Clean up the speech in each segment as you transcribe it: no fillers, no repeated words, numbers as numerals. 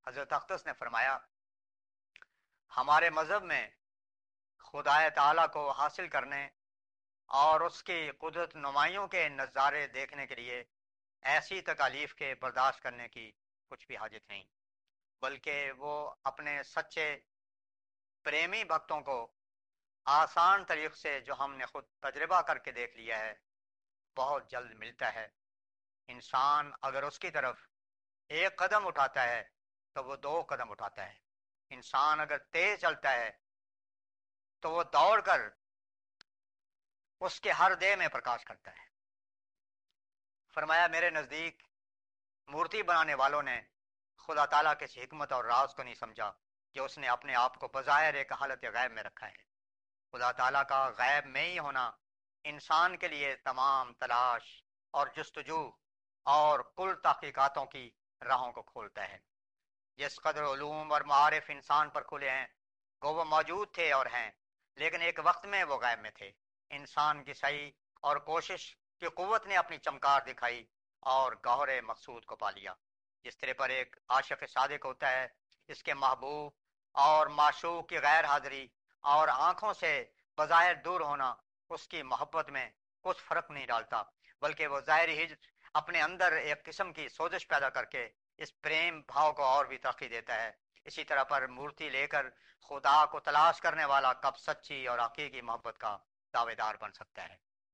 حضرت اقدس نے فرمایا ہمارے مذہب میں خدائے تعالیٰ کو حاصل کرنے اور اس کی قدرت نمائیوں کے نظارے دیکھنے کے لیے ایسی تکالیف کے برداشت کرنے کی کچھ بھی حاجت نہیں، بلکہ وہ اپنے سچے پریمی بھکتوں کو آسان طریق سے جو ہم نے خود تجربہ کر کے دیکھ لیا ہے بہت جلد ملتا ہے۔ انسان اگر اس کی طرف ایک قدم اٹھاتا ہے تو وہ دو قدم اٹھاتا ہے، انسان اگر تیز چلتا ہے تو وہ دوڑ کر اس کے ہر دیہ میں پرکاش کرتا ہے۔ فرمایا میرے نزدیک مورتی بنانے والوں نے خدا تعالیٰ کے اس حکمت اور راز کو نہیں سمجھا کہ اس نے اپنے آپ کو بظاہر ایک حالت غیب میں رکھا ہے۔ خدا تعالیٰ کا غیب میں ہی ہونا انسان کے لیے تمام تلاش اور جستجو اور کل تحقیقاتوں کی راہوں کو کھولتا ہے۔ جس قدر علوم اور معارف انسان پر کھلے ہیں وہ موجود تھے اور ہیں، لیکن ایک وقت میں وہ غیب میں تھے۔ انسان کی سعی اور کوشش کی قوت نے اپنی چمکار دکھائی اور گوہر مقصود کو پا لیا۔ جس طرح پر ایک عاشق صادق ہوتا ہے، اس کے محبوب اور معشوق کی غیر حاضری اور آنکھوں سے بظاہر دور ہونا اس کی محبت میں کچھ فرق نہیں ڈالتا، بلکہ وہ ظاہری ہجر اپنے اندر ایک قسم کی سوزش پیدا کر کے اس پریم بھاؤ کو اور بھی ترقی دیتا ہے۔ اسی طرح پر مورتی لے کر خدا کو تلاش کرنے والا کب سچی اور حقیقی محبت کا دعوے دار بن سکتا ہے؟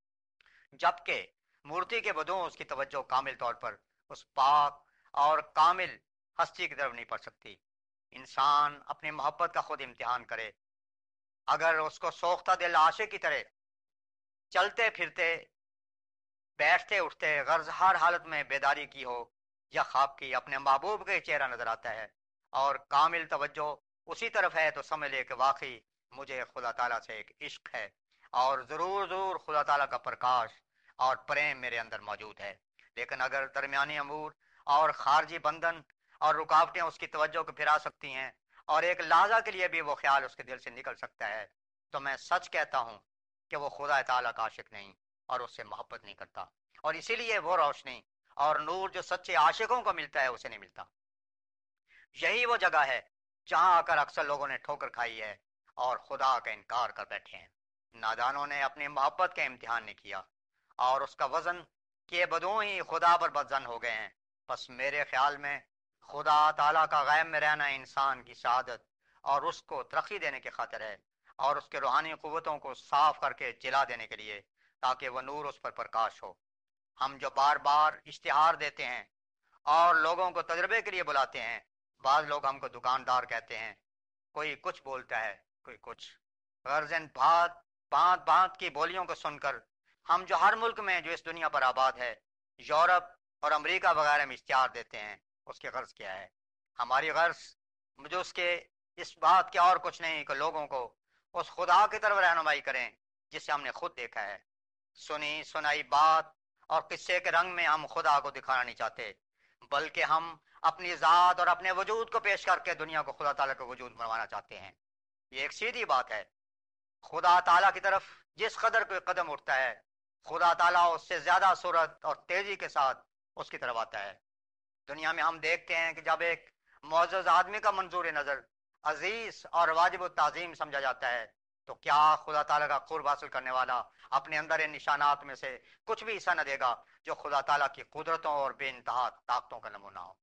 جبکہ مورتی کے بدوں اس کی توجہ کامل طور پر اس پاک اور کامل ہستی کی طرف نہیں پڑ سکتی۔ انسان اپنی محبت کا خود امتحان کرے، اگر اس کو سوختہ دل عاشق کی طرح چلتے پھرتے بیٹھتے اٹھتے غرض ہر حالت میں بیداری کی ہو یا خواب کی اپنے محبوب کا ہی چہرہ نظر آتا ہے اور کامل توجہ اسی طرف ہے، تو سمجھ لے کہ واقعی مجھے خدا تعالیٰ سے ایک عشق ہے اور ضرور ضرور خدا تعالیٰ کا پرکاش اور پریم میرے اندر موجود ہے۔ لیکن اگر درمیانی امور اور خارجی بندھن اور رکاوٹیں اس کی توجہ کو پھرا سکتی ہیں اور ایک لحظہ کے لیے بھی وہ خیال اس کے دل سے نکل سکتا ہے، تو میں سچ کہتا ہوں کہ وہ خدا تعالیٰ کا عاشق نہیں اور اس سے محبت نہیں کرتا، اور اسی لیے وہ روشنی اور نور جو سچے عاشقوں کو ملتا ہے اسے نہیں ملتا۔ یہی وہ جگہ ہے جہاں آ کر اکثر لوگوں نے ٹھوکر کھائی ہے اور خدا کا انکار کر بیٹھے ہیں۔ نادانوں نے اپنی محبت کا امتحان نہیں کیا اور اس کا وزن کیے بدوں ہی خدا پر بدظن ہو گئے ہیں۔ بس میرے خیال میں خدا تعالیٰ کا غیب میں رہنا انسان کی سعادت اور اس کو ترقی دینے کی خاطر ہے، اور اس کے روحانی قوتوں کو صاف کر کے جلا دینے کے لیے، تاکہ وہ نور اس پر پرکاش ہو۔ ہم جو بار بار اشتہار دیتے ہیں اور لوگوں کو تجربے کے لیے بلاتے ہیں، بعض لوگ ہم کو دکاندار کہتے ہیں، کوئی کچھ بولتا ہے کوئی کچھ، غرض ان بات بات کی بولیوں کو سن کر ہم جو ہر ملک میں جو اس دنیا پر آباد ہے، یورپ اور امریکہ وغیرہ میں اشتہار دیتے ہیں، اس کی غرض کیا ہے؟ ہماری غرض مجھے اس کے اس بات کے اور کچھ نہیں کہ لوگوں کو اس خدا کی طرف رہنمائی کریں جسے ہم نے خود دیکھا ہے۔ سنی سنائی بات اور قصے کے رنگ میں ہم خدا کو دکھانا نہیں چاہتے، بلکہ ہم اپنی ذات اور اپنے وجود کو پیش کر کے دنیا کو خدا تعالیٰ کا وجود بنوانا چاہتے ہیں۔ یہ ایک سیدھی بات ہے۔ خدا تعالیٰ کی طرف جس قدر کوئی قدم اٹھتا ہے، خدا تعالیٰ اس سے زیادہ سرعت اور تیزی کے ساتھ اس کی طرف آتا ہے۔ دنیا میں ہم دیکھتے ہیں کہ جب ایک معزز آدمی کا منظور نظر عزیز اور واجب التعظیم سمجھا جاتا ہے، تو کیا خدا تعالیٰ کا قرب حاصل کرنے والا اپنے اندر ان نشانات میں سے کچھ بھی حصہ نہ دے گا جو خدا تعالیٰ کی قدرتوں اور بے انتہا طاقتوں کا نمونہ ہو؟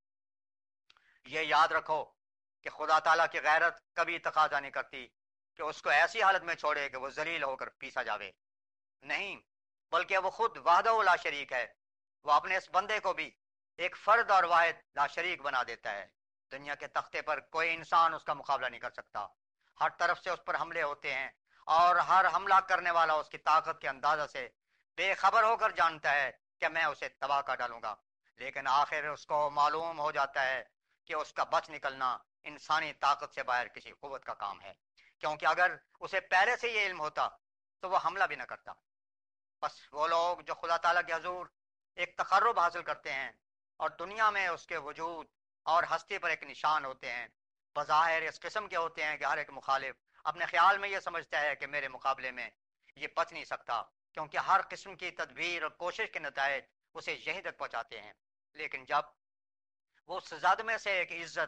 یہ یاد رکھو کہ خدا تعالیٰ کی غیرت کبھی تقاضا نہیں کرتی کہ اس کو ایسی حالت میں چھوڑے کہ وہ ذلیل ہو کر پیسا جاوے، نہیں، بلکہ وہ خود وحدہ لا شریک ہے۔ وہ اپنے اس بندے کو بھی ایک فرد اور واحد لا شریک بنا دیتا ہے۔ دنیا کے تختے پر کوئی انسان اس کا مقابلہ نہیں کر سکتا۔ ہر طرف سے اس پر حملے ہوتے ہیں اور ہر حملہ کرنے والا اس کی طاقت کے اندازہ سے بے خبر ہو کر جانتا ہے کہ میں اسے تباہ کر ڈالوں گا، لیکن آخر اس کو معلوم ہو جاتا ہے کہ اس کا بچ نکلنا انسانی طاقت سے باہر کسی قوت کا کام ہے، کیونکہ اگر اسے پہلے سے یہ علم ہوتا تو وہ حملہ بھی نہ کرتا۔ بس وہ لوگ جو خدا تعالیٰ کے حضور ایک تقرب حاصل کرتے ہیں اور دنیا میں اس کے وجود اور ہستی پر ایک نشان ہوتے ہیں، بظاہر اس قسم کے ہوتے ہیں کہ ہر ایک مخالف اپنے خیال میں یہ سمجھتا ہے کہ میرے مقابلے میں یہ بچ نہیں سکتا، کیونکہ ہر قسم کی تدبیر اور کوشش کے نتائج اسے یہیں تک پہنچاتے ہیں۔ لیکن جب وہ اس صدمے سے ایک عزت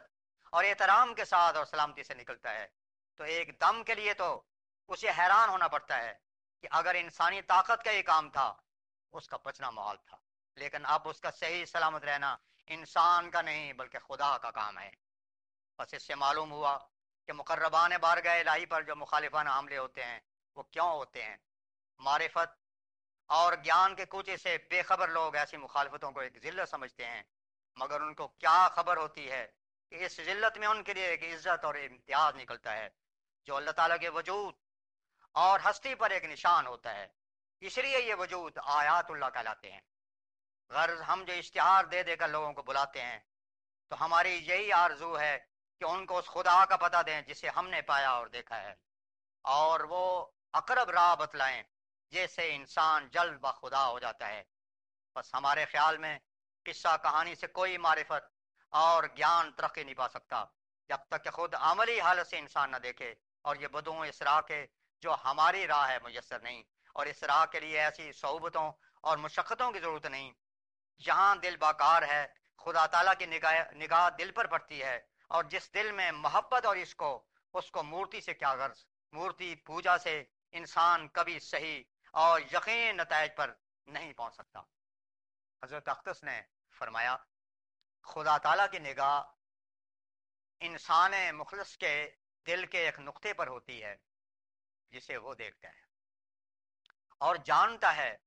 اور احترام کے ساتھ اور سلامتی سے نکلتا ہے، تو ایک دم کے لیے تو اسے حیران ہونا پڑتا ہے کہ اگر انسانی طاقت کا یہ کام تھا، اس کا بچنا محال تھا، لیکن اب اس کا صحیح سلامت رہنا انسان کا نہیں بلکہ خدا کا کام ہے۔ بس اس سے معلوم ہوا کہ مقربان بارگاہ الہی پر جو مخالفانہ حملے ہوتے ہیں وہ کیوں ہوتے ہیں۔ معرفت اور گیان کے کوچے سے بے خبر لوگ ایسی مخالفتوں کو ایک ذلت سمجھتے ہیں، مگر ان کو کیا خبر ہوتی ہے کہ اس ذلت میں ان کے لیے ایک عزت اور امتیاز نکلتا ہے جو اللہ تعالیٰ کے وجود اور ہستی پر ایک نشان ہوتا ہے۔ اس لیے یہ وجود آیات اللہ کہلاتے ہیں۔ غرض ہم جو اشتہار دے دے کر لوگوں کو بلاتے ہیں، تو ہماری یہی آرزو ہے کہ ان کو اس خدا کا پتہ دیں جسے ہم نے پایا اور دیکھا ہے، اور وہ اقرب راہ بتلائیں جیسے انسان جلد بخدا ہو جاتا ہے۔ بس ہمارے خیال میں قصہ کہانی سے کوئی معرفت اور گیان ترقی نہیں پا سکتا جب تک کہ خود عملی حالت سے انسان نہ دیکھے، اور یہ بدوں اس راہ کے جو ہماری راہ ہے میسر نہیں، اور اس راہ کے لیے ایسی صعوبتوں اور مشقتوں کی ضرورت نہیں۔ جہاں دل باکار ہے، خدا تعالیٰ کی نگاہ دل پر پڑتی ہے، اور جس دل میں محبت اور اس کو مورتی سے کیا غرض، مورتی پوجا سے انسان کبھی صحیح اور یقین نتائج پر نہیں پہنچ سکتا۔ حضرت اختص نے فرمایا، خدا تعالیٰ کی نگاہ انسان مخلص کے دل کے ایک نقطے پر ہوتی ہے جسے وہ دیکھتا ہے اور جانتا ہے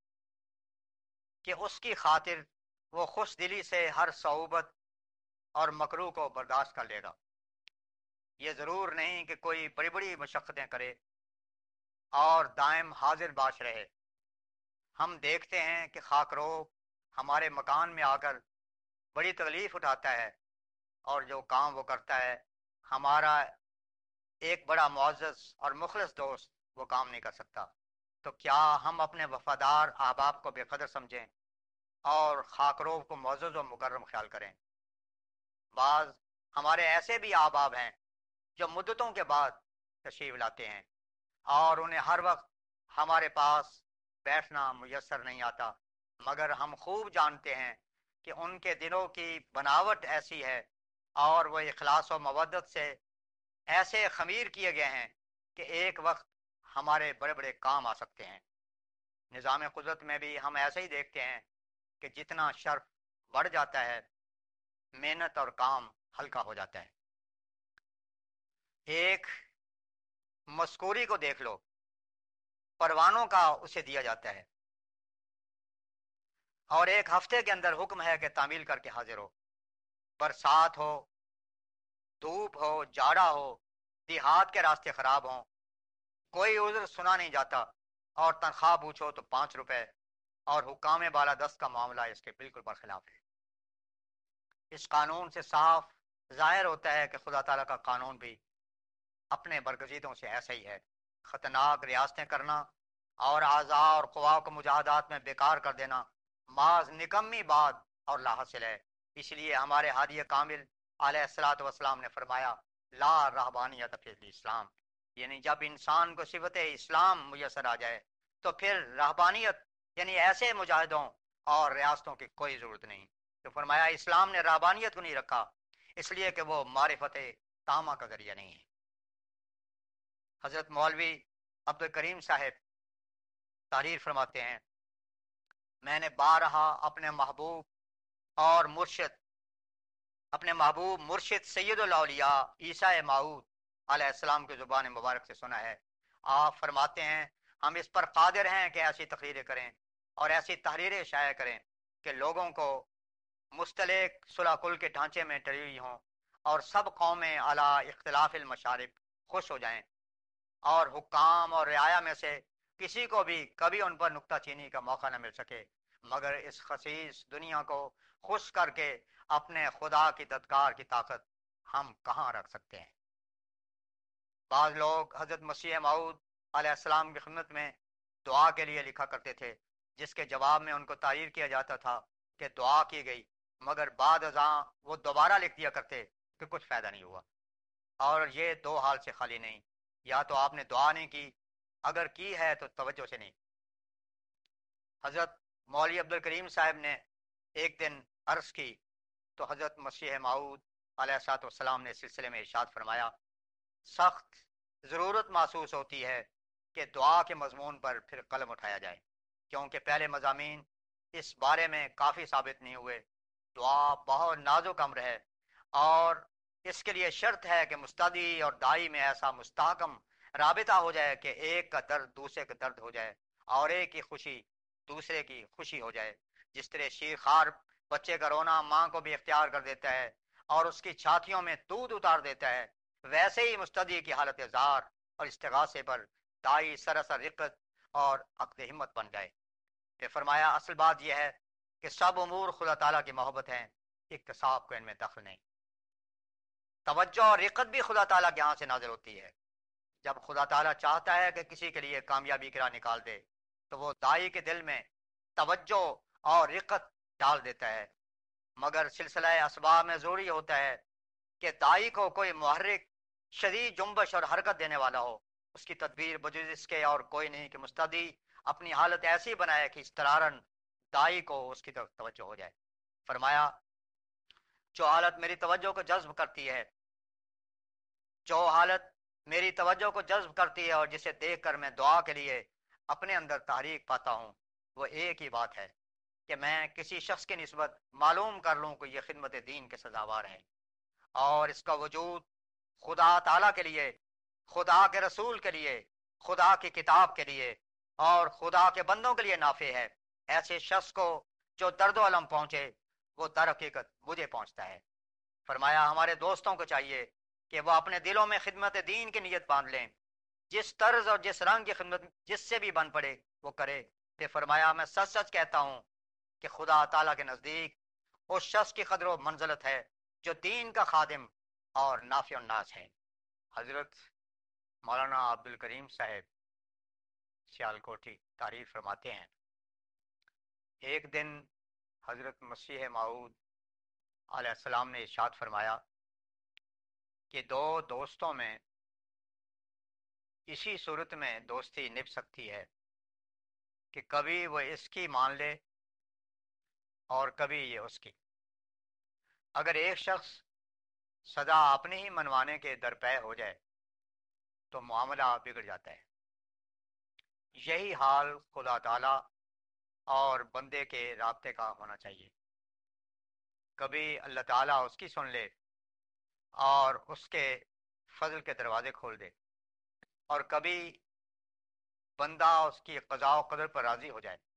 کہ اس کی خاطر وہ خوش دلی سے ہر صعوبت اور مکروہ کو برداشت کر لے گا۔ یہ ضرور نہیں کہ کوئی بڑی بڑی مشقتیں کرے اور دائم حاضر باش رہے۔ ہم دیکھتے ہیں کہ خاکروب ہمارے مکان میں آ کر بڑی تکلیف اٹھاتا ہے، اور جو کام وہ کرتا ہے ہمارا ایک بڑا معزز اور مخلص دوست وہ کام نہیں کر سکتا، تو کیا ہم اپنے وفادار احباب کو بے قدر سمجھیں اور خاکروب کو معزز و مکرم خیال کریں؟ بعض ہمارے ایسے بھی احباب ہیں جو مدتوں کے بعد تشریف لاتے ہیں، اور انہیں ہر وقت ہمارے پاس بیٹھنا میسر نہیں آتا، مگر ہم خوب جانتے ہیں کہ ان کے دلوں کی بناوٹ ایسی ہے اور وہ اخلاص و مودت سے ایسے خمیر کیے گئے ہیں کہ ایک وقت ہمارے بڑے بڑے کام آ سکتے ہیں۔ نظام قدرت میں بھی ہم ایسے ہی دیکھتے ہیں کہ جتنا شرف بڑھ جاتا ہے، محنت اور کام ہلکا ہو جاتا ہے۔ ایک مذکوری کو دیکھ لو، پروانوں کا اسے دیا جاتا ہے، اور ایک ہفتے کے اندر حکم ہے کہ تعمیل کر کے حاضر ہو۔ برسات ہو، دھوپ ہو، جاڑا ہو، دیہات کے راستے خراب ہوں، کوئی عذر سنا نہیں جاتا، اور تنخواہ پوچھو تو 5 روپے، اور حکام بالا دست کا معاملہ اس کے بالکل برخلاف ہے۔ اس قانون سے صاف ظاہر ہوتا ہے کہ خدا تعالیٰ کا قانون بھی اپنے برگزیدوں سے ایسا ہی ہے۔ خطرناک ریاستیں کرنا اور اعضاء اور قوا کو مجاہدات میں بیکار کر دینا محض نکمی بات اور لا حاصل ہے۔ اس لیے ہمارے ہادی کامل علیہ الصلوۃ والسلام نے فرمایا، لا رہبانیت فی الاسلام، یعنی جب انسان کو صفت اسلام میسر آ جائے تو پھر رہبانیت یعنی ایسے مجاہدوں اور ریاستوں کی کوئی ضرورت نہیں۔ تو فرمایا اسلام نے رہبانیت کو نہیں رکھا اس لیے کہ وہ معرفت تامہ کا ذریعہ نہیں ہے۔ حضرت مولوی عبد الکریم صاحب تحریر فرماتے ہیں، میں نے بارہا اپنے محبوب مرشد سید الاولیاء عیسیٰ موعود علیہ السلام کی زبان مبارک سے سنا ہے۔ آپ فرماتے ہیں، ہم اس پر قادر ہیں کہ ایسی تقریریں کریں اور ایسی تحریریں شائع کریں کہ لوگوں کو مستلق صلح کل کے ڈھانچے میں ڈلی ہوئی ہوں، اور سب قومیں علی اختلاف المشارب خوش ہو جائیں، اور حکام اور رعایا میں سے کسی کو بھی کبھی ان پر نکتہ چینی کا موقع نہ مل سکے، مگر اس خسیس دنیا کو خوش کر کے اپنے خدا کی ددکار کی طاقت ہم کہاں رکھ سکتے ہیں۔ بعض لوگ حضرت مسیح موعود علیہ السلام کی خدمت میں دعا کے لیے لکھا کرتے تھے، جس کے جواب میں ان کو تعریف کیا جاتا تھا کہ دعا کی گئی، مگر بعد ازاں وہ دوبارہ لکھ دیا کرتے کہ کچھ فائدہ نہیں ہوا۔ اور یہ دو حال سے خالی نہیں، یا تو آپ نے دعا نہیں کی، اگر کی ہے تو توجہ سے نہیں۔ حضرت مولوی عبد الکریم صاحب نے ایک دن عرض کی تو حضرت مسیح موعود अलैहिस्सलातु वस्सलाम ने इस सिलसिले में इरशाद फरमाया, सख्त ज़रूरत महसूस होती है कि दुआ के मजमून पर फिर कलम उठाया जाए, क्योंकि पहले मज़ामीन इस बारे में काफ़ी साबित नहीं हुए। दुआ बहुत नाजुक अम्र है और इसके लिए शर्त है कि मुस्तदी और दाई में ऐसा मुस्तहकम राबिता हो जाए कि एक का दर्द दूसरे का दर्द हो जाए और एक की खुशी दूसरे की खुशी हो जाए। जिस तरह शीर खार बच्चे का रोना माँ को भी इख्तियार कर देता है और उसकी छातियों में दूध उतार देता है, वैसे ही मुस्तदी की हालत जार और इस्तिगासे पर दाई सरासर रिक्कत और अक्द हिम्मत बन जाए। फिर फरमाया, असल बात यह है कि सब उमूर खुदा ताला की मोहब्बत है, इक्तसाब को इनमें दखल नहीं। तवज्जो और रिक्कत भी खुदा ताला के यहाँ से नाजिल होती है। जब खुदा ताला चाहता है कि किसी के लिए कामयाबी की राह निकाल दे तो वो दाई के दिल में तवज्जो और रिक्कत डाल देता है, मगर सिलसिला असबाब में जरूरी होता है कि दाई को कोई मुहर्रिक शदीद जुम्बश और हरकत देने वाला हो। उसकी तदबीर बजुज इसके और कोई नहीं कि मुस्तदी अपनी हालत ऐसी बनाए कि इस्तरारन दाई को उसकी तरफ तवज्जो हो जाए। फरमाया, जो हालत मेरी तवज्जो को जज्ब करती है, जो हालत मेरी तवज्जो को जज्ब करती है और जिसे देख कर मैं दुआ के लिए अपने अंदर तहरीक पाता हूँ, वो एक ही बात है कि मैं किसी शख्स की निस्बत मालूम कर लूँ कि यह खिदमत दीन के सजावार है और इसका वजूद खुदा ताला के लिए, खुदा के रसूल के लिए, खुदा की किताब के लिए और खुदा के बंदों के लिए नाफे है। ऐसे शख्स को जो दर्द अलम पहुंचे वो दर हकीकत मुझे पहुंचता है। फरमाया, हमारे दोस्तों को चाहिए कि वो अपने दिलों में खिदमत दीन की नीयत बांध लें, जिस तर्ज और जिस रंग की खिदमत जिससे भी बन पड़े वो करे। फिर फरमाया, मैं सच सच कहता हूँ कि खुदा ताला के नजदीक उस शख्स की कदर व मंजिलत है जो दीन का खादिम और नाफिउन नास है। हजरत मौलाना अब्दुल करीम साहब सियालकोटी तारीफ फरमाते हैं, एक दिन हजरत मसीह माऊद अलैहिस्सलाम ने इरशाद फरमाया कि दो दोस्तों में इसी सूरत में दोस्ती निभ सकती है कि कभी वो इसकी मान ले और कभी ये उसकी। अगर एक शख्स सदा अपने ही मनवाने के दरपे हो जाए तो मामला बिगड़ जाता है। यही हाल खुदा ताला और बंदे के राब्ते का होना चाहिए। कभी अल्लाह ताला उसकी सुन ले और उसके फजल के दरवाजे खोल दे और कभी बंदा उसकी क़ज़ा व क़दर पर राजी हो जाए।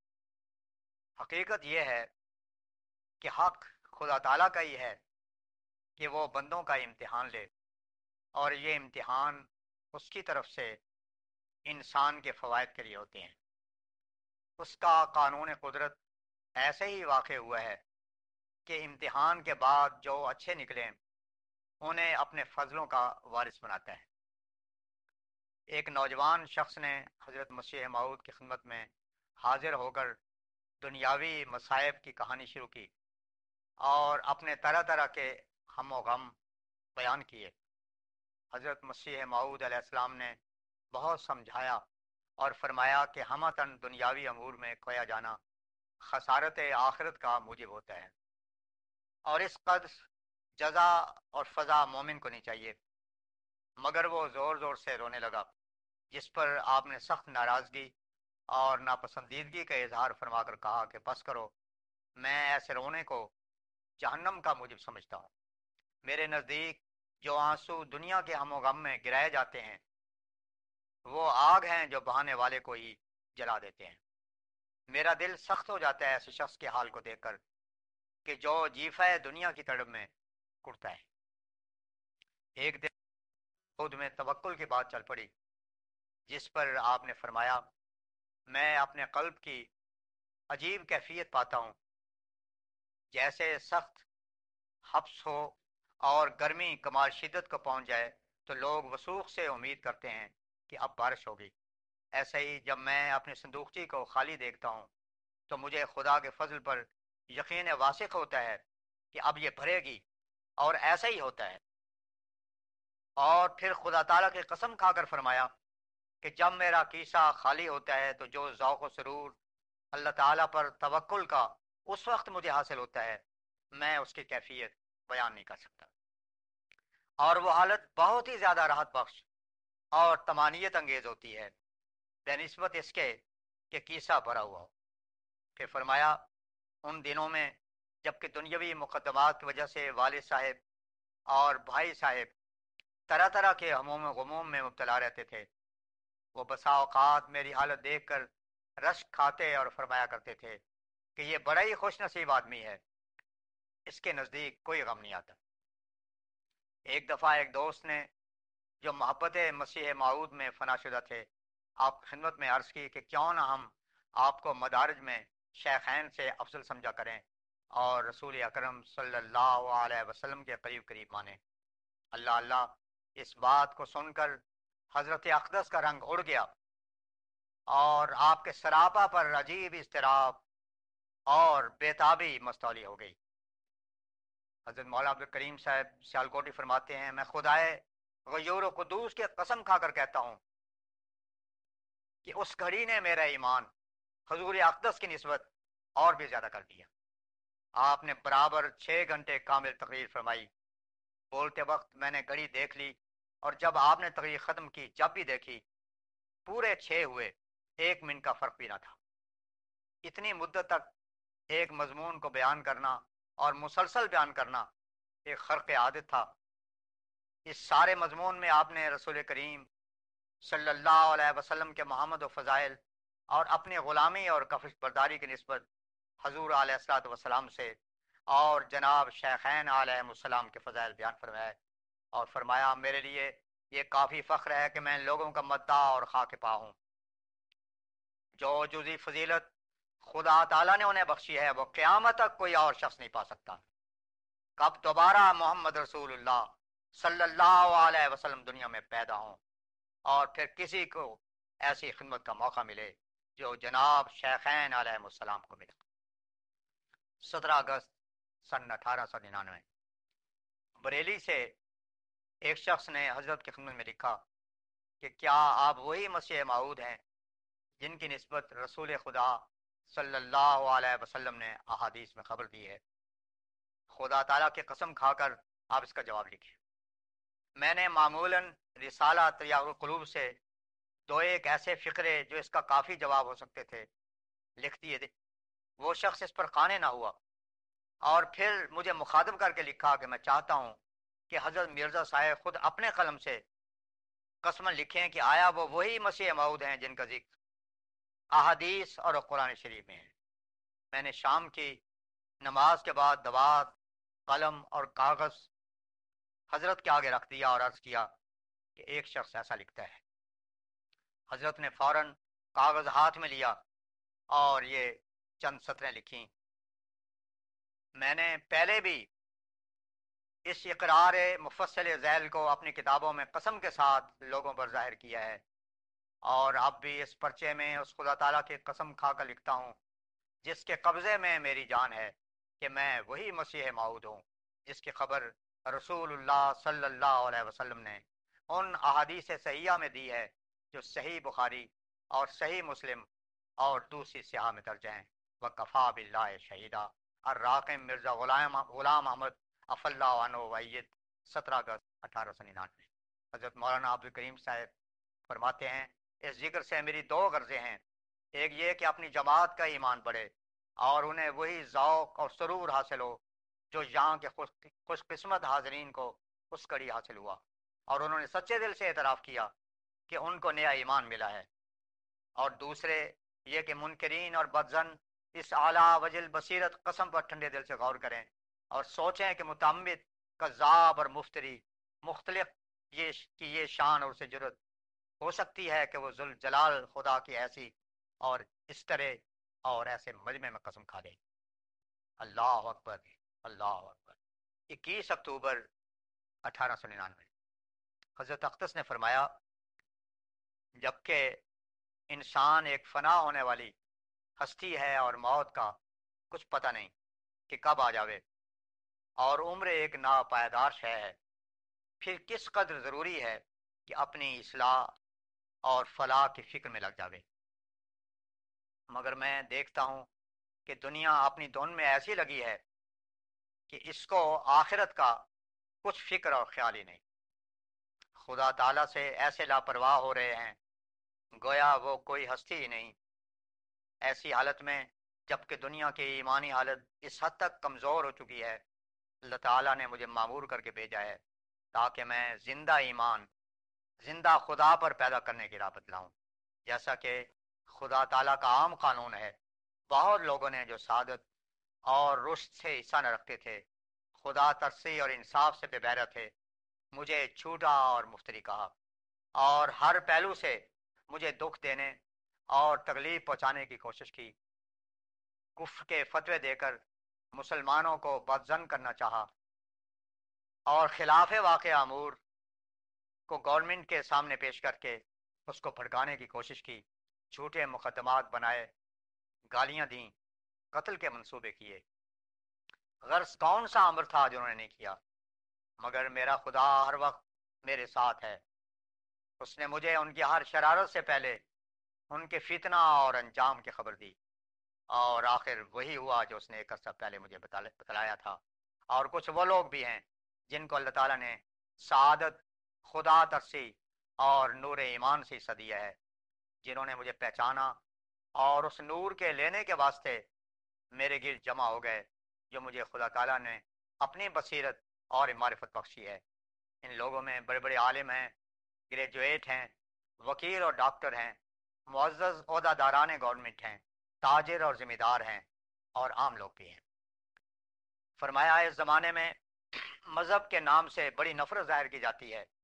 हकीकत यह है कि हक खुदा ताला का ही है कि वो बंदों का इम्तिहान ले और ये इम्तिहान उसकी तरफ से इंसान के फ़वाइद के लिए होते हैं। उसका कानून कुदरत ऐसे ही वाक़ हुआ है कि इम्तिहान के बाद जो अच्छे निकले उन्हें अपने फजलों का वारिस बनाता है। एक नौजवान शख्स ने हज़रत मसीह मऊद की खिदमत में हाजिर होकर दुनियावी मसाइब की कहानी शुरू की और अपने तरह तरह के हम व गम बयान किए। हज़रत मसीह मऊद अलैहिस्सलाम ने बहुत समझाया और फरमाया कि हमतन दुनियावी अमूर में खोया जाना खसारत आखिरत का मूजिब होता है और इस कदर जजा और फजा मोमिन को नहीं चाहिए। मगर वो ज़ोर ज़ोर से रोने लगा, जिस पर आपने सख्त नाराज़गी और नापसंदीदगी का इजहार फरमाकर कहा कि बस करो, मैं ऐसे रोने को जहन्नम का मूजिब समझता हूँ। मेरे नज़दीक जो आंसू दुनिया के हम गम में गिराए जाते हैं वो आग हैं जो बहाने वाले को ही जला देते हैं। मेरा दिल सख्त हो जाता है ऐसे शख्स के हाल को देखकर कि जो जीफा दुनिया की तड़प में कुड़ता है। एक दिन खुद में तवक्कुल की बात चल पड़ी, जिस पर आपने फरमाया, मैं अपने कल्ब की अजीब कैफियत पाता हूँ, जैसे सख्त हब्स हो और गर्मी कमाल शिद्दत को पहुंच जाए तो लोग वसूख से उम्मीद करते हैं कि अब बारिश होगी। ऐसे ही जब मैं अपनी संदूकची को खाली देखता हूँ तो मुझे खुदा के फजल पर यकीन वासिक होता है कि अब ये भरेगी, और ऐसा ही होता है। और फिर खुदा ताला की कसम खाकर फरमाया कि जब मेरा कीसा खाली होता है तो जो ज़ौक़ व सुरूर अल्लाह ताला पर तवक्कुल का उस वक्त मुझे हासिल होता है, मैं उसकी कैफियत बयान नहीं कर सकता। اور وہ حالت بہت ہی زیادہ راحت بخش اور طمانینت انگیز ہوتی ہے بہ نسبت اس کے کہ کیسا بھرا ہوا ہو۔ پھر فرمایا ان دنوں میں جبکہ دنیاوی مقدمات کی وجہ سے والد صاحب اور بھائی صاحب طرح طرح کے ہموم و غموم میں مبتلا رہتے تھے، وہ بسا اوقات میری حالت دیکھ کر رشک کھاتے اور فرمایا کرتے تھے کہ یہ بڑا ہی خوش نصیب آدمی ہے، اس کے نزدیک کوئی غم نہیں آتا۔ ایک دفعہ ایک دوست نے جو محبت مسیح موعود میں فنا شدہ تھے آپ کی خدمت میں عرض کی کہ کیوں نہ ہم آپ کو مدارج میں شیخین سے افضل سمجھا کریں اور رسول اکرم صلی اللہ علیہ وسلم کے قریب قریب مانیں۔ اللہ اللہ، اس بات کو سن کر حضرت اقدس کا رنگ اڑ گیا اور آپ کے سراپا پر عجیب اضطراب اور بیتابی مستولی ہو گئی۔ حضرت مولانا عبد الکریم صاحب سیالکوٹی فرماتے ہیں میں خدائے غیور و قدوس کے قسم کھا کر کہتا ہوں کہ اس گھڑی نے میرا ایمان حضور اقدس کی نسبت اور بھی زیادہ کر دیا۔ آپ نے برابر 6 گھنٹے کامل تقریر فرمائی۔ بولتے وقت میں نے گھڑی دیکھ لی اور جب آپ نے تقریر ختم کی جب بھی دیکھی پورے 6 ہوئے، 1 منٹ کا فرق بھی نہ تھا۔ اتنی مدت تک ایک مضمون کو بیان کرنا اور مسلسل بیان کرنا ایک خرق عادت تھا۔ اس سارے مضمون میں آپ نے رسول کریم صلی اللہ علیہ وسلم کے محمد و فضائل اور اپنی غلامی اور کفش برداری کی نسبت حضور علیہ الصلوۃ والسلام سے اور جناب شیخین علیہ السلام کے فضائل بیان فرمائے اور فرمایا میرے لیے یہ کافی فخر ہے کہ میں لوگوں کا مداح اور خاک پا ہوں۔ جو جزی فضیلت خدا تعالیٰ نے انہیں بخشی ہے وہ قیامت تک کوئی اور شخص نہیں پا سکتا۔ کب دوبارہ محمد رسول اللہ صلی اللہ علیہ وسلم دنیا میں پیدا ہوں اور پھر کسی کو ایسی خدمت کا موقع ملے جو جناب شیخین علیہ السلام کو ملا۔ 17 اگست سن 1899 بریلی سے ایک شخص نے حضرت کی خدمت میں لکھا کہ کیا آپ وہی مسیح موعود ہیں جن کی نسبت رسول خدا صلی اللہ علیہ وسلم نے احادیث میں خبر دی ہے؟ خدا تعالیٰ کی قسم کھا کر آپ اس کا جواب لکھیں۔ میں نے معمولاً رسالہ تریاق القلوب سے 2 ایک ایسے فقرے جو اس کا کافی جواب ہو سکتے تھے لکھ دیے تھے۔ وہ شخص اس پر قانع نہ ہوا اور پھر مجھے مخاطب کر کے لکھا کہ میں چاہتا ہوں کہ حضرت مرزا صاحب خود اپنے قلم سے قسماً لکھیں کہ آیا وہ وہی مسیح موعود ہیں جن کا ذکر احادیث اور قرآن شریف میں ہے۔ میں نے شام کی نماز کے بعد دوات، قلم اور کاغذ حضرت کے آگے رکھ دیا اور عرض کیا کہ ایک شخص ایسا لکھتا ہے۔ حضرت نے فوراً کاغذ ہاتھ میں لیا اور یہ چند سطریں لکھیں۔ میں نے پہلے بھی اس اقرار مفصل ذیل کو اپنی کتابوں میں قسم کے ساتھ لوگوں پر ظاہر کیا ہے اور اب بھی اس پرچے میں اس خدا تعالیٰ کی قسم کھا کر لکھتا ہوں جس کے قبضے میں میری جان ہے کہ میں وہی مسیح موعود ہوں جس کی خبر رسول اللہ صلی اللہ علیہ وسلم نے ان احادیث صحیحہ میں دی ہے جو صحیح بخاری اور صحیح مسلم اور دوسری صحاح میں درج ہیں۔ وکفا باللہ شہیدہ۔ الراقم مرزا غلام احمد اف اللہ عنہ وعید 17 اگست 1899۔ حضرت مولانا عبد الکریم صاحب فرماتے ہیں اس ذکر سے میری 2 غرضیں ہیں۔ ایک یہ کہ اپنی جماعت کا ایمان بڑھے اور انہیں وہی ذوق اور سرور حاصل ہو جو یہاں کے خوش قسمت حاضرین کو اس کڑی حاصل ہوا اور انہوں نے سچے دل سے اعتراف کیا کہ ان کو نیا ایمان ملا ہے۔ اور دوسرے یہ کہ منکرین اور بدزن اس اعلیٰ وجل بصیرت قسم پر ٹھنڈے دل سے غور کریں اور سوچیں کہ متعمد، کذاب اور مفتری مختلف یہ شان اور اسے جرت ہو سکتی ہے کہ وہ ذوالجلال خدا کی ایسی اور اس طرح اور ایسے مجمع میں قسم کھا دے۔ اللہ اکبر، اللہ اکبر۔ 21 اکتوبر 1899 حضرت اقدس نے فرمایا جبکہ انسان ایک فنا ہونے والی ہستی ہے اور موت کا کچھ پتہ نہیں کہ کب آ جاوے اور عمر ایک ناپائیدار شے ہے، پھر کس قدر ضروری ہے کہ اپنی اصلاح اور فلاح کی فکر میں لگ جاوے۔ مگر میں دیکھتا ہوں کہ دنیا اپنی دھن میں ایسی لگی ہے کہ اس کو آخرت کا کچھ فکر اور خیال ہی نہیں. خدا تعالیٰ سے ایسے لاپرواہ ہو رہے ہیں گویا وہ کوئی ہستی ہی نہیں. ایسی حالت میں جبکہ دنیا کی ایمانی حالت اس حد تک کمزور ہو چکی ہے، اللہ تعالیٰ نے مجھے معمور کر کے بھیجا ہے تاکہ میں زندہ ایمان، زندہ خدا پر پیدا کرنے کی راہ بتلاؤں. جیسا کہ خدا تعالیٰ کا عام قانون ہے، بہت لوگوں نے جو سعادت اور رشد سے حصہ نہ رکھتے تھے، خدا ترسی اور انصاف سے بے بہرہ تھے، مجھے چھوٹا اور مفتری کہا اور ہر پہلو سے مجھے دکھ دینے اور تکلیف پہنچانے کی کوشش کی. کفر کے فتوے دے کر مسلمانوں کو بدظن کرنا چاہا اور خلاف واقع امور کو گورنمنٹ کے سامنے پیش کر کے اس کو بھڑکانے کی کوشش کی. جھوٹے مقدمات بنائے، گالیاں دیں، قتل کے منصوبے کیے. غرض کون سا امر تھا جو انہوں نے نہیں کیا؟ مگر میرا خدا ہر وقت میرے ساتھ ہے. اس نے مجھے ان کی ہر شرارت سے پہلے ان کے فتنہ اور انجام کی خبر دی، اور آخر وہی ہوا جو اس نے ایک عرصہ پہلے مجھے بتلایا تھا. اور کچھ وہ لوگ بھی ہیں جن کو اللہ تعالیٰ نے سعادت، خدا ترسی اور نور ایمان سے حصہ دیا ہے، جنہوں نے مجھے پہچانا اور اس نور کے لینے کے واسطے میرے گرد جمع ہو گئے جو مجھے خدا تعالیٰ نے اپنی بصیرت اور معرفت بخشی ہے. ان لوگوں میں بڑے بڑے عالم ہیں، گریجویٹ ہیں، وکیل اور ڈاکٹر ہیں، معزز عہدہ داران گورنمنٹ ہیں، تاجر اور ذمہ دار ہیں، اور عام لوگ بھی ہیں. فرمایا اس زمانے میں مذہب کے نام سے بڑی نفرت ظاہر کی جاتی ہے،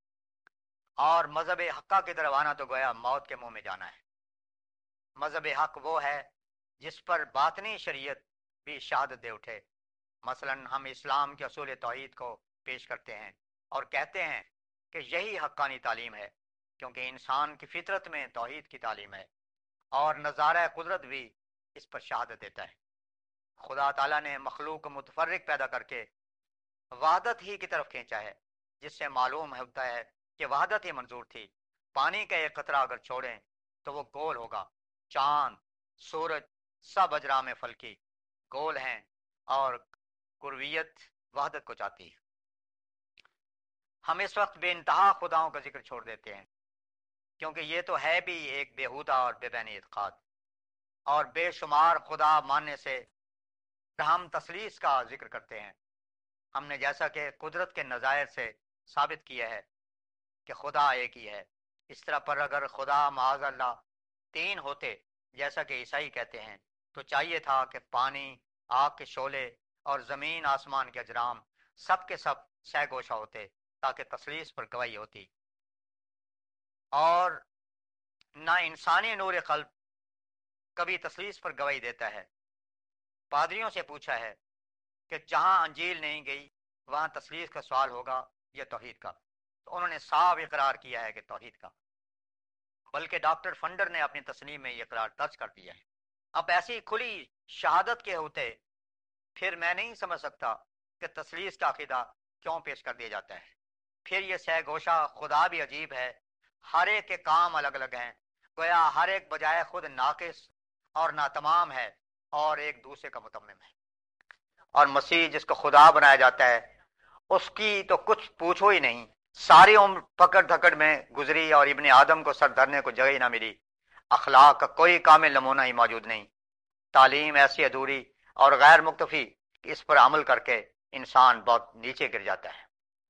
اور مذہب حقہ کی طرف آنا تو گویا موت کے منہ میں جانا ہے. مذہب حق وہ ہے جس پر باطنی شریعت بھی شہادت دے اٹھے. مثلا ہم اسلام کے اصول توحید کو پیش کرتے ہیں اور کہتے ہیں کہ یہی حقانی تعلیم ہے، کیونکہ انسان کی فطرت میں توحید کی تعلیم ہے، اور نظارہ قدرت بھی اس پر شہادت دیتا ہے. خدا تعالیٰ نے مخلوق کو متفرق پیدا کر کے وحدت ہی کی طرف کھینچا ہے، جس سے معلوم ہوتا ہے کہ وحدت ہی منظور تھی. پانی کا ایک قطرہ اگر چھوڑیں تو وہ گول ہوگا. چاند، سورج سب اجرام فلکی گول ہیں، اور کرویت وحدت کو چاہتی ہے. ہم اس وقت بے انتہا خداؤں کا ذکر چھوڑ دیتے ہیں، کیونکہ یہ تو ہے بھی ایک بےہودہ اور بے بین اعتقاد، اور بے شمار خدا ماننے سے ہم تثلیث کا ذکر کرتے ہیں. ہم نے جیسا کہ قدرت کے نظائر سے ثابت کیا ہے کہ خدا ایک ہی ہے، اس طرح پر اگر خدا معاذ اللہ تین ہوتے جیسا کہ عیسائی کہتے ہیں تو چاہیے تھا کہ پانی، آگ کے شعلے اور زمین آسمان کے اجرام سب کے سب سہ گوشہ ہوتے تاکہ تثلیث پر گواہی ہوتی. اور نہ انسانی نور قلب کبھی تثلیث پر گواہی دیتا ہے. پادریوں سے پوچھا ہے کہ جہاں انجیل نہیں گئی وہاں تثلیث کا سوال ہوگا یا توحید کا؟ تو انہوں نے صاف اقرار کیا ہے کہ توحید کا، بلکہ ڈاکٹر فنڈر نے اپنی تصنیف میں یہ اقرار درج کر دیا ہے. اب ایسی کھلی شہادت کے ہوتے پھر میں نہیں سمجھ سکتا کہ تثلیث کا عقیدہ کیوں پیش کر دیا جاتا ہے. پھر یہ سہ گوشہ خدا بھی عجیب ہے، ہر ایک کے کام الگ الگ ہیں، گویا ہر ایک بجائے خود ناقص اور ناتمام ہے اور ایک دوسرے کا متمم ہے. اور مسیح جس کو خدا بنایا جاتا ہے اس کی تو کچھ پوچھو ہی نہیں. ساری عمر پکڑ دھکڑ میں گزری اور ابن آدم کو سر دھرنے کو جگہ ہی نہ ملی. اخلاق کا کوئی کامل نمونہ ہی موجود نہیں. تعلیم ایسی ادھوری اور غیر مکتفی کہ اس پر عمل کر کے انسان بہت نیچے گر جاتا ہے.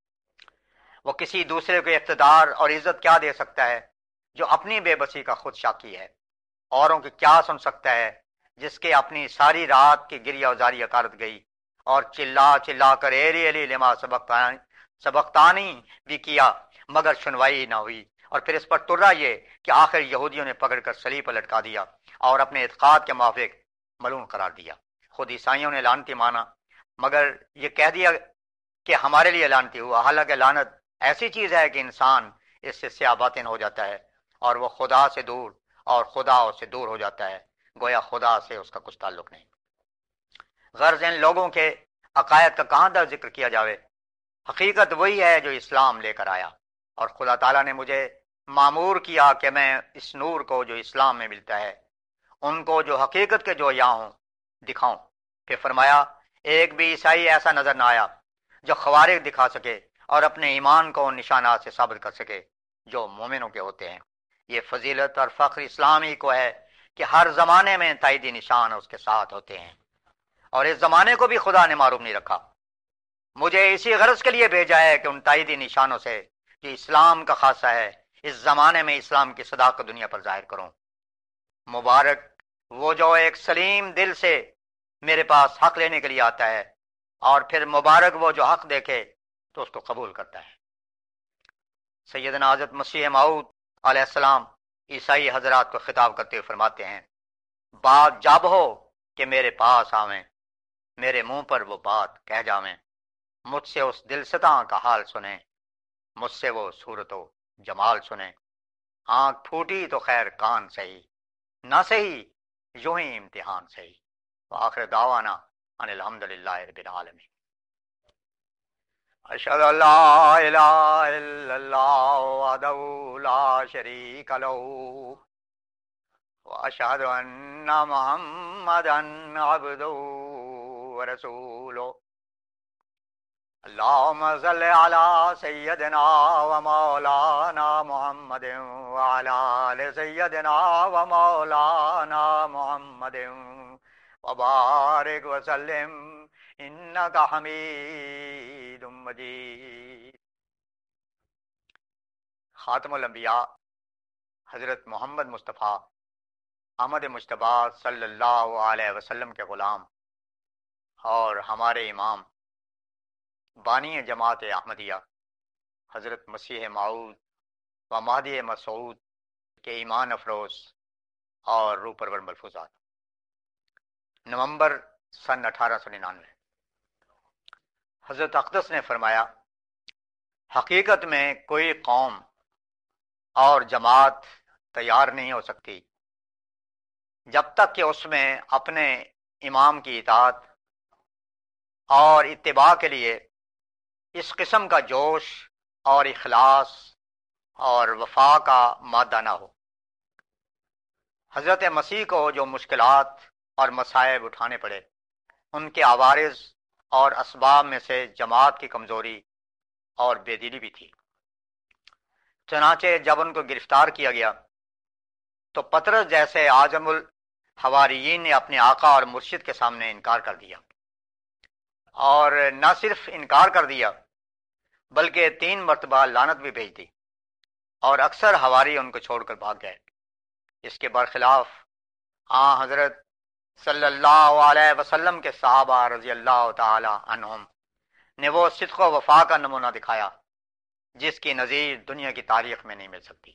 وہ کسی دوسرے کو اقتدار اور عزت کیا دے سکتا ہے جو اپنی بے بسی کا خود شاکی ہے؟ اوروں کی کیا سن سکتا ہے جس کے اپنی ساری رات کی گریہ وزاری اکارت گئی، اور چلا چلا کر ایلی ایلی لما سبقتانی بھی کیا مگر سنوائی نہ ہوئی. اور پھر اس پر ترا یہ کہ آخر یہودیوں نے پکڑ کر صلیب پر لٹکا دیا اور اپنے اعتقاد کے موافق ملعون قرار دیا. خود عیسائیوں نے لعنتی مانا مگر یہ کہہ دیا کہ ہمارے لیے لعنتی ہوا، حالانکہ لعنت ایسی چیز ہے کہ انسان اس سے سیاہ باطن ہو جاتا ہے اور وہ خدا سے دور اور خدا اس سے دور ہو جاتا ہے، گویا خدا سے اس کا کچھ تعلق نہیں. غرض ان لوگوں کے عقائد کا کہاں در ذکر کیا جاوے. حقیقت وہی ہے جو اسلام لے کر آیا، اور خدا تعالیٰ نے مجھے معمور کیا کہ میں اس نور کو جو اسلام میں ملتا ہے ان کو جو حقیقت کے جو یہاں ہوں دکھاؤں. پھر فرمایا ایک بھی عیسائی ایسا نظر نہ آیا جو خوارق دکھا سکے اور اپنے ایمان کو ان نشانات سے ثابت کر سکے جو مومنوں کے ہوتے ہیں۔ یہ فضیلت اور فخر اسلامی کو ہے کہ ہر زمانے میں تائیدی نشان اس کے ساتھ ہوتے ہیں، اور اس زمانے کو بھی خدا نے معروف نہیں رکھا۔ مجھے اسی غرض کے لیے بھیجا ہے کہ ان تائیدی نشانوں سے جو اسلام کا خاصہ ہے اس زمانے میں اسلام کی صداقت دنیا پر ظاہر کروں۔ مبارک وہ جو ایک سلیم دل سے میرے پاس حق لینے کے لیے آتا ہے، اور پھر مبارک وہ جو حق دیکھے تو اس کو قبول کرتا ہے۔ سیدنا حضرت مسیح موعود علیہ السلام عیسائی حضرات کو خطاب کرتے ہوئے فرماتے ہیں، بات جب ہو کہ میرے پاس آویں، میرے منہ پر وہ بات کہہ جاویں، مجھ سے اس دل ستاں کا حال سنیں، مجھ سے وہ صورت و جمال سنیں، آنکھ پھوٹی تو خیر کان سہی، نہ سہی یوں ہی امتحان سہی۔ وآخر دعوانا ان الحمدللہ رب العالمین۔ اشہد ان لا الہ الا اللہ وحدہ لا شریک لہ واشہد ان محمدا عبدہ ورسولہ۔ اللہم صل علی سیدنا و مولانا محمد وعلی آل سیدنا و مولانا محمد وبارک وسلم انکا حمید مجید۔ خاتم الانبیاء حضرت محمد مصطفیٰ احمد مجتبیٰ صلی اللہ علیہ وسلم کے غلام اور ہمارے امام بانی جماعت احمدیہ حضرت مسیح موعود و مہدی مسعود کے ایمان افروز اور روح پرور ملفوظات۔ نومبر سن 1899۔ حضرت اقدس نے فرمایا، حقیقت میں کوئی قوم اور جماعت تیار نہیں ہو سکتی جب تک کہ اس میں اپنے امام کی اطاعت اور اتباع کے لیے اس قسم کا جوش اور اخلاص اور وفا کا مادہ نہ ہو۔ حضرت مسیح کو جو مشکلات اور مصائب اٹھانے پڑے، ان کے عوارض اور اسباب میں سے جماعت کی کمزوری اور بے دلی بھی تھی۔ چنانچہ جب ان کو گرفتار کیا گیا تو پطرس جیسے اعظم الحواریین نے اپنے آقا اور مرشد کے سامنے انکار کر دیا، اور نہ صرف انکار کر دیا بلکہ 3 مرتبہ لعنت بھی بھیج دی، اور اکثر حواری ان کو چھوڑ کر بھاگ گئے۔ اس کے برخلاف حضرت صلی اللہ علیہ وسلم کے صحابہ رضی اللہ تعالی عنہم نے وہ صدق و وفا کا نمونہ دکھایا جس کی نظیر دنیا کی تاریخ میں نہیں مل سکتی۔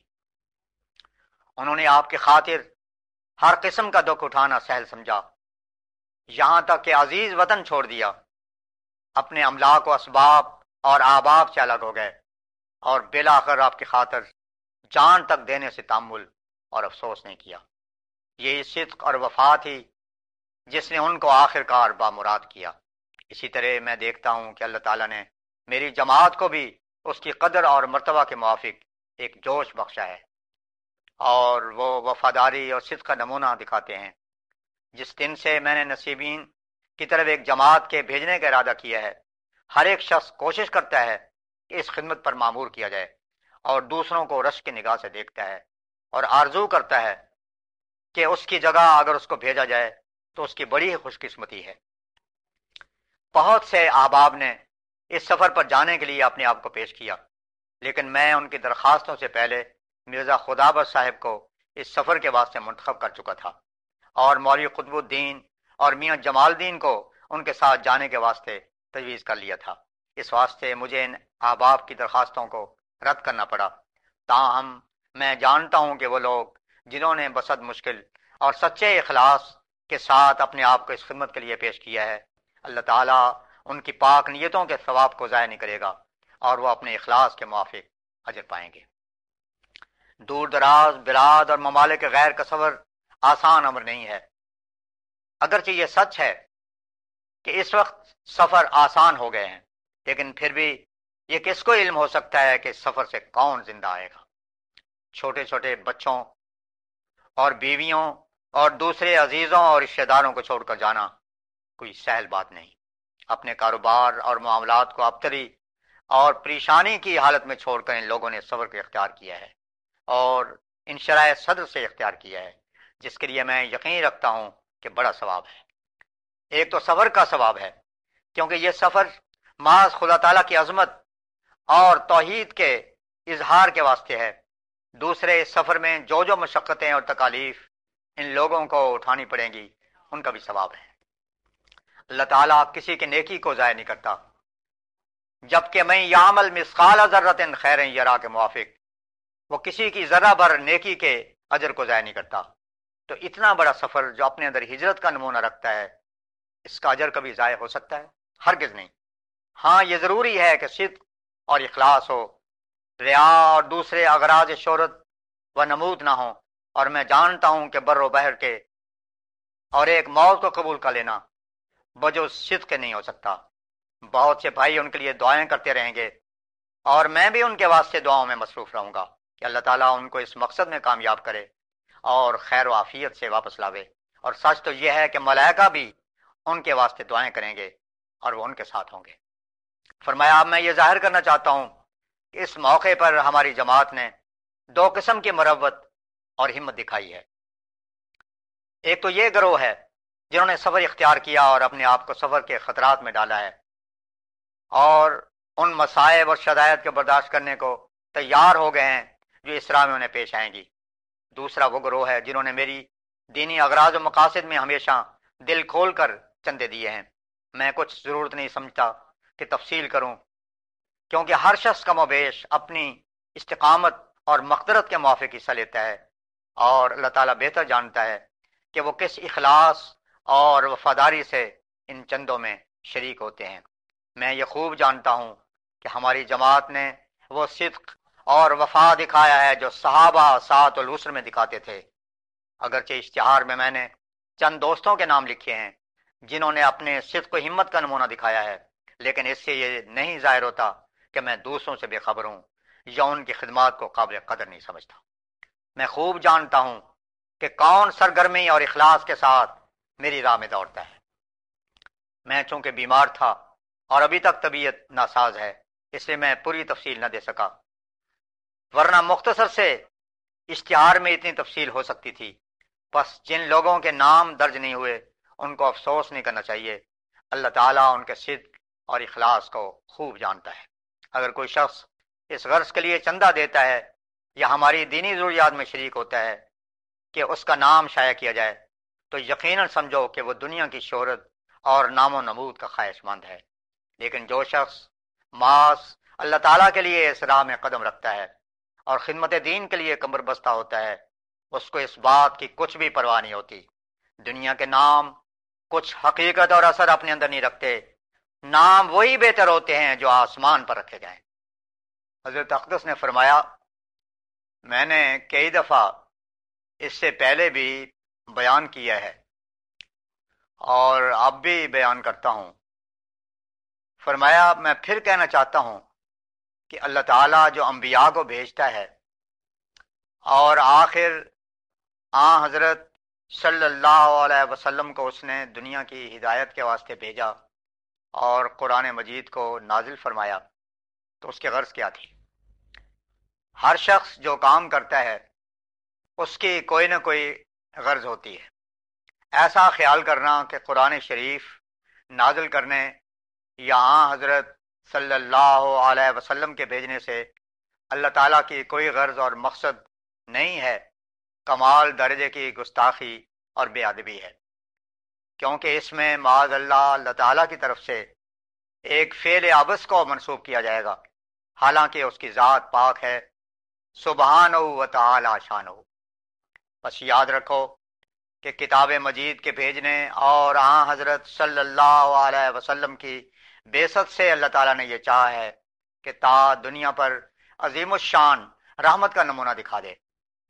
انہوں نے آپ کی خاطر ہر قسم کا دکھ اٹھانا سہل سمجھا، یہاں تک کہ عزیز وطن چھوڑ دیا، اپنے املاک و اسباب اور آباب سے الگ ہو گئے، اور بالآخر آپ کی خاطر جان تک دینے سے تحمل اور افسوس نہیں کیا۔ یہی صدق اور وفا تھی جس نے ان کو آخر کار بامراد کیا۔ اسی طرح میں دیکھتا ہوں کہ اللہ تعالیٰ نے میری جماعت کو بھی اس کی قدر اور مرتبہ کے موافق ایک جوش بخشا ہے، اور وہ وفاداری اور صدق کا نمونہ دکھاتے ہیں۔ جس دن سے میں نے نصیبین کی طرف ایک جماعت کے بھیجنے کا ارادہ کیا ہے، ہر ایک شخص کوشش کرتا ہے کہ اس خدمت پر معمور کیا جائے، اور دوسروں کو رشک کی نگاہ سے دیکھتا ہے، اور آرزو کرتا ہے کہ اس کی جگہ اگر اس کو بھیجا جائے تو اس کی بڑی خوش قسمتی ہے۔ بہت سے احباب نے اس سفر پر جانے کے لیے اپنے آپ کو پیش کیا، لیکن میں ان کی درخواستوں سے پہلے مرزا خدابخش صاحب کو اس سفر کے واسطے منتخب کر چکا تھا، اور مولوی قطب الدین اور میاں جمال الدین کو ان کے ساتھ جانے کے واسطے تجویز کر لیا تھا۔ اس واسطے مجھے ان احباب کی درخواستوں کو رد کرنا پڑا۔ تاہم میں جانتا ہوں کہ وہ لوگ جنہوں نے بصد مشکل اور سچے اخلاص کے ساتھ اپنے آپ کو اس خدمت کے لیے پیش کیا ہے، اللہ تعالیٰ ان کی پاک نیتوں کے ثواب کو ضائع نہیں کرے گا، اور وہ اپنے اخلاص کے موافق اجر پائیں گے۔ دور دراز بلاد اور ممالک غیر کا سفر آسان امر نہیں ہے۔ اگرچہ یہ سچ ہے کہ اس وقت سفر آسان ہو گئے ہیں، لیکن پھر بھی یہ کس کو علم ہو سکتا ہے کہ اس سفر سے کون زندہ آئے گا۔ چھوٹے چھوٹے بچوں اور بیویوں اور دوسرے عزیزوں اور رشتہ داروں کو چھوڑ کر جانا کوئی سہل بات نہیں، اپنے کاروبار اور معاملات کو ابتری اور پریشانی کی حالت میں چھوڑ کر ان لوگوں نے صبر کو اختیار کیا ہے اور انشراح صدر سے اختیار کیا ہے، جس کے لیے میں یقین رکھتا ہوں کہ بڑا ثواب ہے۔ ایک تو صبر کا ثواب ہے، کیونکہ یہ سفر محض خدا تعالیٰ کی عظمت اور توحید کے اظہار کے واسطے ہے۔ دوسرے، اس سفر میں جو جو مشقتیں اور تکالیف ان لوگوں کو اٹھانی پڑیں گی ان کا بھی ثواب ہے۔ اللہ تعالیٰ کسی کی نیکی کو ضائع نہیں کرتا، جبکہ میں یعمل مثقال ذرۃ خیر یرا کے موافق وہ کسی کی ذرہ بھر نیکی کے اجر کو ضائع نہیں کرتا۔ تو اتنا بڑا سفر جو اپنے اندر ہجرت کا نمونہ رکھتا ہے، اس کا اجر کبھی ضائع ہو سکتا ہے؟ ہرگز نہیں۔ ہاں، یہ ضروری ہے کہ صدق اور اخلاص ہو، ریا اور دوسرے اغراض شہرت و نمود نہ ہو، اور میں جانتا ہوں کہ بر و بحر کے اور ایک موت کو قبول کر لینا بجز صدق کے نہیں ہو سکتا۔ بہت سے بھائی ان کے لیے دعائیں کرتے رہیں گے، اور میں بھی ان کے واسطے دعاؤں میں مصروف رہوں گا کہ اللہ تعالیٰ ان کو اس مقصد میں کامیاب کرے اور خیر و عافیت سے واپس لاوے۔ اور سچ تو یہ ہے کہ ملائکہ بھی ان کے واسطے دعائیں کریں گے اور وہ ان کے ساتھ ہوں گے۔ فرمایا، اب میں یہ ظاہر کرنا چاہتا ہوں کہ اس موقع پر ہماری جماعت نے دو قسم کی مروت اور ہمت دکھائی ہے۔ ایک تو یہ گروہ ہے جنہوں نے صبر اختیار کیا اور اپنے آپ کو صبر کے خطرات میں ڈالا ہے اور ان مصائب اور شدائد کے برداشت کرنے کو تیار ہو گئے ہیں جو اس راہ میں انہیں پیش آئیں گی۔ دوسرا وہ گروہ ہے جنہوں نے میری دینی اغراض و مقاصد میں ہمیشہ دل کھول کر چندے دیے ہیں۔ میں کچھ ضرورت نہیں سمجھتا کہ تفصیل کروں، کیونکہ ہر شخص کم و بیش اپنی استقامت اور مقدرت کے موافق حصہ لیتا ہے، اور اللہ تعالیٰ بہتر جانتا ہے کہ وہ کس اخلاص اور وفاداری سے ان چندوں میں شریک ہوتے ہیں۔ میں یہ خوب جانتا ہوں کہ ہماری جماعت نے وہ صدق اور وفا دکھایا ہے جو صحابہ ساعت العسر میں دکھاتے تھے۔ اگرچہ اشتہار میں میں نے چند دوستوں کے نام لکھے ہیں جنہوں نے اپنے صدق و ہمت کا نمونہ دکھایا ہے، لیکن اس سے یہ نہیں ظاہر ہوتا کہ میں دوسروں سے بے خبر ہوں یا ان کی خدمات کو قابل قدر نہیں سمجھتا۔ میں خوب جانتا ہوں کہ کون سرگرمی اور اخلاص کے ساتھ میری راہ میں دوڑتا ہے۔ میں چونکہ بیمار تھا اور ابھی تک طبیعت ناساز ہے، اس لیے میں پوری تفصیل نہ دے سکا، ورنہ مختصر سے اشتہار میں اتنی تفصیل ہو سکتی تھی۔ بس جن لوگوں کے نام درج نہیں ہوئے ان کو افسوس نہیں کرنا چاہیے، اللہ تعالیٰ ان کے صدق اور اخلاص کو خوب جانتا ہے۔ اگر کوئی شخص اس غرض کے لیے چندہ دیتا ہے یا ہماری دینی ضروریات میں شریک ہوتا ہے کہ اس کا نام شائع کیا جائے، تو یقیناً سمجھو کہ وہ دنیا کی شہرت اور نام و نمود کا خواہش مند ہے۔ لیکن جو شخص محض اللہ تعالیٰ کے لیے اس راہ میں قدم رکھتا ہے اور خدمت دین کے لیے کمر بستہ ہوتا ہے، اس کو اس بات کی کچھ بھی پرواہ نہیں ہوتی۔ دنیا کے نام کچھ حقیقت اور اثر اپنے اندر نہیں رکھتے، نام وہی بہتر ہوتے ہیں جو آسمان پر رکھے جائیں۔ حضرت اقدس نے فرمایا، میں نے کئی دفعہ اس سے پہلے بھی بیان کیا ہے اور اب بھی بیان کرتا ہوں۔ فرمایا، میں پھر کہنا چاہتا ہوں کہ اللہ تعالیٰ جو انبیاء کو بھیجتا ہے اور آخر حضرت صلی اللہ علیہ وسلم کو اس نے دنیا کی ہدایت کے واسطے بھیجا اور قرآن مجید کو نازل فرمایا، تو اس کی غرض کیا تھی؟ ہر شخص جو کام کرتا ہے اس کی کوئی نہ کوئی غرض ہوتی ہے۔ ایسا خیال کرنا کہ قرآن شریف نازل کرنے یا حضرت صلی اللہ علیہ وسلم کے بھیجنے سے اللہ تعالیٰ کی کوئی غرض اور مقصد نہیں ہے، کمال درجے کی گستاخی اور بے ادبی ہے، کیونکہ اس میں معاذ اللہ تعالیٰ کی طرف سے ایک فعل عبث کو منسوب کیا جائے گا، حالانکہ اس کی ذات پاک ہے، سبحانہ و تعالی شانہ۔ بس یاد رکھو کہ کتاب مجید کے بھیجنے اور حضرت صلی اللہ علیہ وسلم کی بعثت سے اللہ تعالیٰ نے یہ چاہا ہے کہ تا دنیا پر عظیم الشان رحمت کا نمونہ دکھا دے،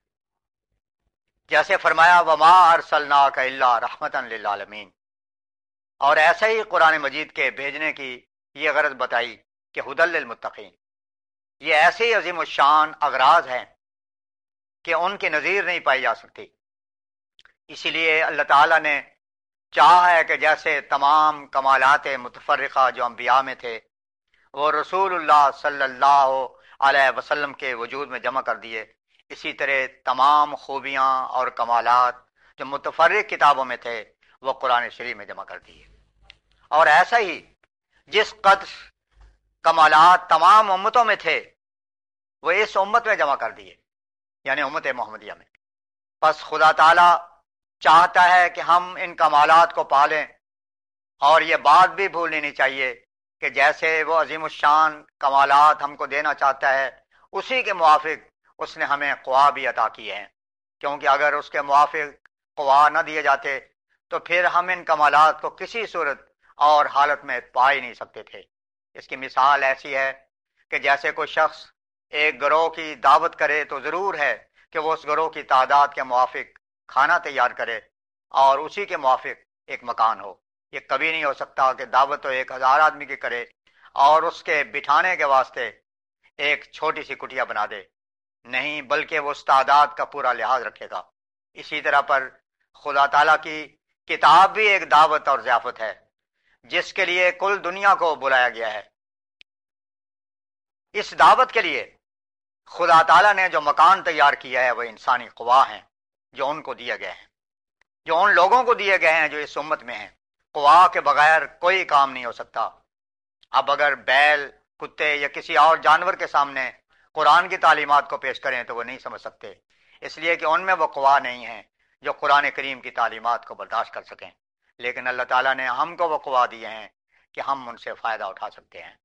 جیسے فرمایا وما ارسلناک الا رحمتا للعالمین، اور ایسے ہی قرآن مجید کے بھیجنے کی یہ غرض بتائی کہ ہدی للمتقین۔ یہ ایسے عظیم الشان اغراض ہیں کہ ان کی نظیر نہیں پائی جا سکتی، اسی لیے اللہ تعالیٰ نے چاہ ہے کہ جیسے تمام کمالات متفرقہ جو انبیاء میں تھے وہ رسول اللہ صلی اللہ علیہ وسلم کے وجود میں جمع کر دیے، اسی طرح تمام خوبیاں اور کمالات جو متفرق کتابوں میں تھے وہ قرآن شریف میں جمع کر دیے۔ اور ایسا ہی جس قدر کمالات تمام امتوں میں تھے وہ اس امت میں جمع کر دیے، یعنی امت محمدیہ میں۔ پس خدا تعالی چاہتا ہے کہ ہم ان کمالات کو پالیں، اور یہ بات بھی بھولنی نہیں چاہیے کہ جیسے وہ عظیم الشان کمالات ہم کو دینا چاہتا ہے اسی کے موافق اس نے ہمیں قوا بھی عطا کیے ہیں، کیونکہ اگر اس کے موافق قوا نہ دیے جاتے تو پھر ہم ان کمالات کو کسی صورت اور حالت میں پا ہی نہیں سکتے تھے۔ اس کی مثال ایسی ہے کہ جیسے کوئی شخص ایک گروہ کی دعوت کرے تو ضرور ہے کہ وہ اس گروہ کی تعداد کے موافق کھانا تیار کرے اور اسی کے موافق ایک مکان ہو۔ یہ کبھی نہیں ہو سکتا کہ دعوت تو 1000 آدمی کی کرے اور اس کے بٹھانے کے واسطے ایک چھوٹی سی کٹیا بنا دے، نہیں، بلکہ وہ اس تعداد کا پورا لحاظ رکھے گا۔ اسی طرح پر خدا تعالیٰ کی کتاب بھی ایک دعوت اور ضیافت ہے جس کے لیے کل دنیا کو بلایا گیا ہے۔ اس دعوت کے لیے خدا تعالیٰ نے جو مکان تیار کیا ہے وہ انسانی قوا ہیں جو ان کو دیے گئے ہیں، جو ان لوگوں کو دیے گئے ہیں جو اس امت میں ہیں۔ قوا کے بغیر کوئی کام نہیں ہو سکتا۔ اب اگر بیل، کتے یا کسی اور جانور کے سامنے قرآن کی تعلیمات کو پیش کریں تو وہ نہیں سمجھ سکتے، اس لیے کہ ان میں وہ قوا نہیں ہیں جو قرآن کریم کی تعلیمات کو برداشت کر سکیں۔ لیکن اللہ تعالیٰ نے ہم کو وہ قوا دیے ہیں کہ ہم ان سے فائدہ اٹھا سکتے ہیں۔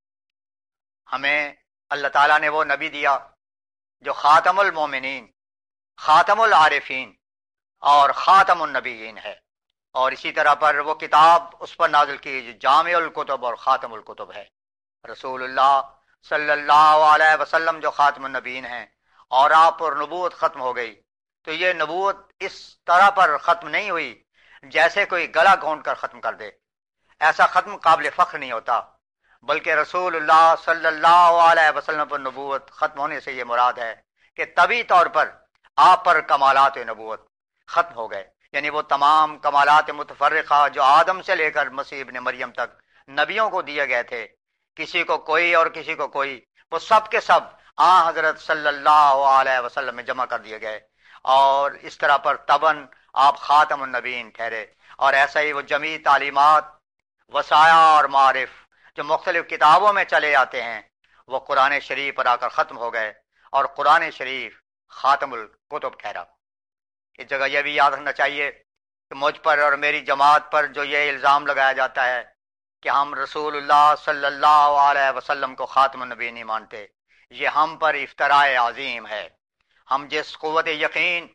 ہمیں اللہ تعالیٰ نے وہ نبی دیا جو خاتم المومنین، خاتم العارفین اور خاتم النبیین ہے، اور اسی طرح پر وہ کتاب اس پر نازل کی جو جامع الکتب اور خاتم الکتب ہے۔ رسول اللہ صلی اللہ علیہ وسلم جو خاتم النبیین ہیں اور آپ پر نبوت ختم ہو گئی، تو یہ نبوت اس طرح پر ختم نہیں ہوئی جیسے کوئی گلا گھونٹ کر ختم کر دے۔ ایسا ختم قابل فخر نہیں ہوتا، بلکہ رسول اللہ صلی اللہ علیہ وسلم پر نبوت ختم ہونے سے یہ مراد ہے کہ طبی طور پر آپ پر کمالات نبوت ختم ہو گئے، یعنی وہ تمام کمالات متفرقہ جو آدم سے لے کر مسیح ابن مریم تک نبیوں کو دیے گئے تھے، کسی کو کوئی اور کسی کو کوئی، وہ سب کے سب حضرت صلی اللہ علیہ وسلم میں جمع کر دیے گئے، اور اس طرح پر تباً آپ خاتم النبیین ٹھہرے۔ اور ایسا ہی وہ جمیع تعلیمات، وصایا اور معارف جو مختلف کتابوں میں چلے آتے ہیں وہ قرآن شریف پر آ کر ختم ہو گئے، اور قرآن شریف خاتم الکتب ٹھہرا۔ اس جگہ یہ بھی یاد رکھنا چاہیے کہ مجھ پر اور میری جماعت پر جو یہ الزام لگایا جاتا ہے کہ ہم رسول اللہ صلی اللہ علیہ وسلم کو خاتم النبی نہیں مانتے، یہ ہم پر افتراء عظیم ہے۔ ہم جس قوت یقین،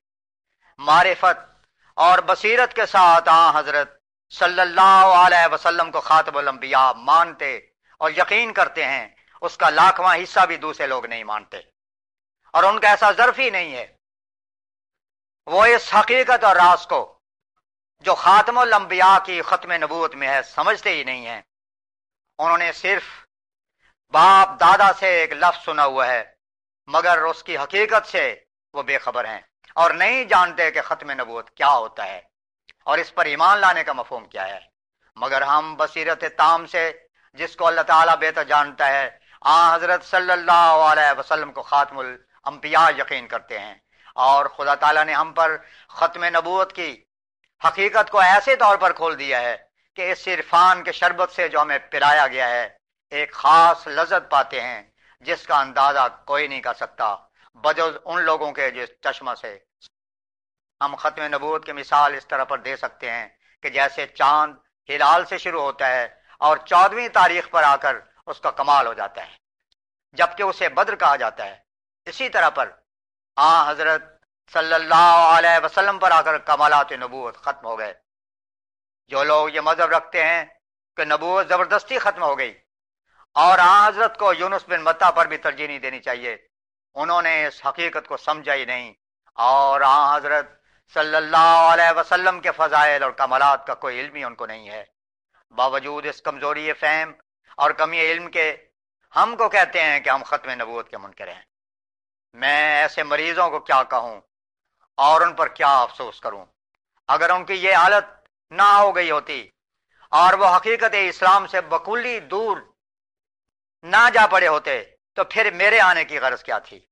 معرفت اور بصیرت کے ساتھ حضرت صلی اللہ علیہ وسلم کو خاتم الانبیاء مانتے اور یقین کرتے ہیں، اس کا لاکھواں حصہ بھی دوسرے لوگ نہیں مانتے، اور ان کا ایسا ظرف ہی نہیں ہے۔ وہ اس حقیقت اور راز کو جو خاتم الانبیاء کی ختم نبوت میں ہے سمجھتے ہی نہیں ہیں۔ انہوں نے صرف باپ دادا سے ایک لفظ سنا ہوا ہے، مگر اس کی حقیقت سے وہ بے خبر ہیں اور نہیں جانتے کہ ختم نبوت کیا ہوتا ہے اور اس پر ایمان لانے کا مفہوم کیا ہے۔ مگر ہم بصیرت تام سے، جس کو اللہ تعالیٰ بہتر جانتا ہے، حضرت صلی اللہ علیہ وسلم کو خاتم الانبیاء یقین کرتے ہیں، اور خدا تعالیٰ نے ہم پر ختم نبوت کی حقیقت کو ایسے طور پر کھول دیا ہے کہ اس عرفان کے شربت سے جو ہمیں پلایا گیا ہے ایک خاص لذت پاتے ہیں جس کا اندازہ کوئی نہیں کر سکتا بجز ان لوگوں کے جو چشمہ سے۔ ہم ختم نبوت کی مثال اس طرح پر دے سکتے ہیں کہ جیسے چاند ہلال سے شروع ہوتا ہے اور 14ویں تاریخ پر آ کر اس کا کمال ہو جاتا ہے، جبکہ اسے بدر کہا جاتا ہے، اسی طرح پر حضرت صلی اللہ علیہ وسلم پر آ کر کمالات نبوت ختم ہو گئے۔ جو لوگ یہ مذہب رکھتے ہیں کہ نبوت زبردستی ختم ہو گئی اور حضرت کو یونس بن متی پر بھی ترجیح نہیں دینی چاہیے، انہوں نے اس حقیقت کو سمجھا ہی نہیں، اور حضرت صلی اللہ علیہ وسلم کے فضائل اور کمالات کا کوئی علم ہی ان کو نہیں ہے۔ باوجود اس کمزوری فہم اور کمی علم کے ہم کو کہتے ہیں کہ ہم ختم نبوت کے منکر ہیں۔ میں ایسے مریضوں کو کیا کہوں اور ان پر کیا افسوس کروں؟ اگر ان کی یہ حالت نہ ہو گئی ہوتی اور وہ حقیقت اسلام سے بکلی دور نہ جا پڑے ہوتے تو پھر میرے آنے کی غرض کیا تھی؟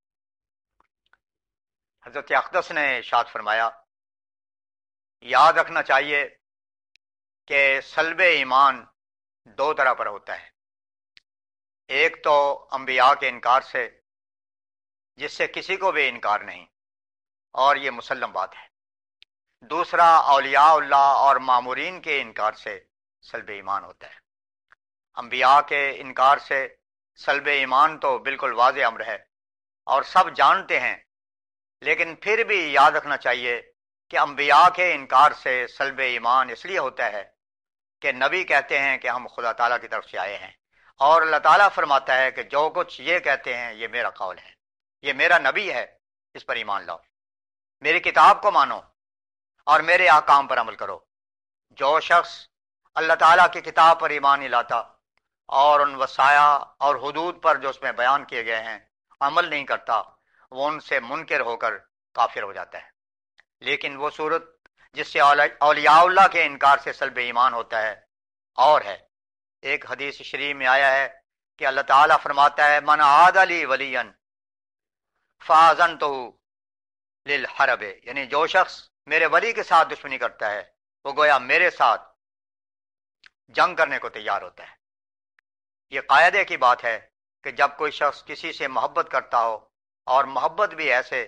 حضرت اقدس نے ارشاد فرمایا، یاد رکھنا چاہیے کہ سلب ایمان دو طرح پر ہوتا ہے، ایک تو انبیاء کے انکار سے جس سے کسی کو بھی انکار نہیں اور یہ مسلم بات ہے، دوسرا اولیاء اللہ اور مامورین کے انکار سے سلب ایمان ہوتا ہے۔ انبیاء کے انکار سے سلب ایمان تو بالکل واضح امر ہے اور سب جانتے ہیں، لیکن پھر بھی یاد رکھنا چاہیے کہ انبیاء کے انکار سے سلب ایمان اس لیے ہوتا ہے کہ نبی کہتے ہیں کہ ہم خدا تعالیٰ کی طرف سے آئے ہیں، اور اللہ تعالیٰ فرماتا ہے کہ جو کچھ یہ کہتے ہیں یہ میرا قول ہے، یہ میرا نبی ہے، اس پر ایمان لاؤ، میری کتاب کو مانو اور میرے احکام پر عمل کرو۔ جو شخص اللہ تعالیٰ کی کتاب پر ایمان نہیں لاتا اور ان وصایا اور حدود پر جو اس میں بیان کیے گئے ہیں عمل نہیں کرتا، وہ ان سے منکر ہو کر کافر ہو جاتا ہے۔ لیکن وہ صورت جس سے اولیاء اللہ کے انکار سے سلب ایمان ہوتا ہے اور ہے، ایک حدیث شریف میں آیا ہے کہ اللہ تعالیٰ فرماتا ہے، من عاد لی ولیا فاذنتہ للحرب، یعنی جو شخص میرے ولی کے ساتھ دشمنی کرتا ہے وہ گویا میرے ساتھ جنگ کرنے کو تیار ہوتا ہے۔ یہ قاعدے کی بات ہے کہ جب کوئی شخص کسی سے محبت کرتا ہو اور محبت بھی ایسے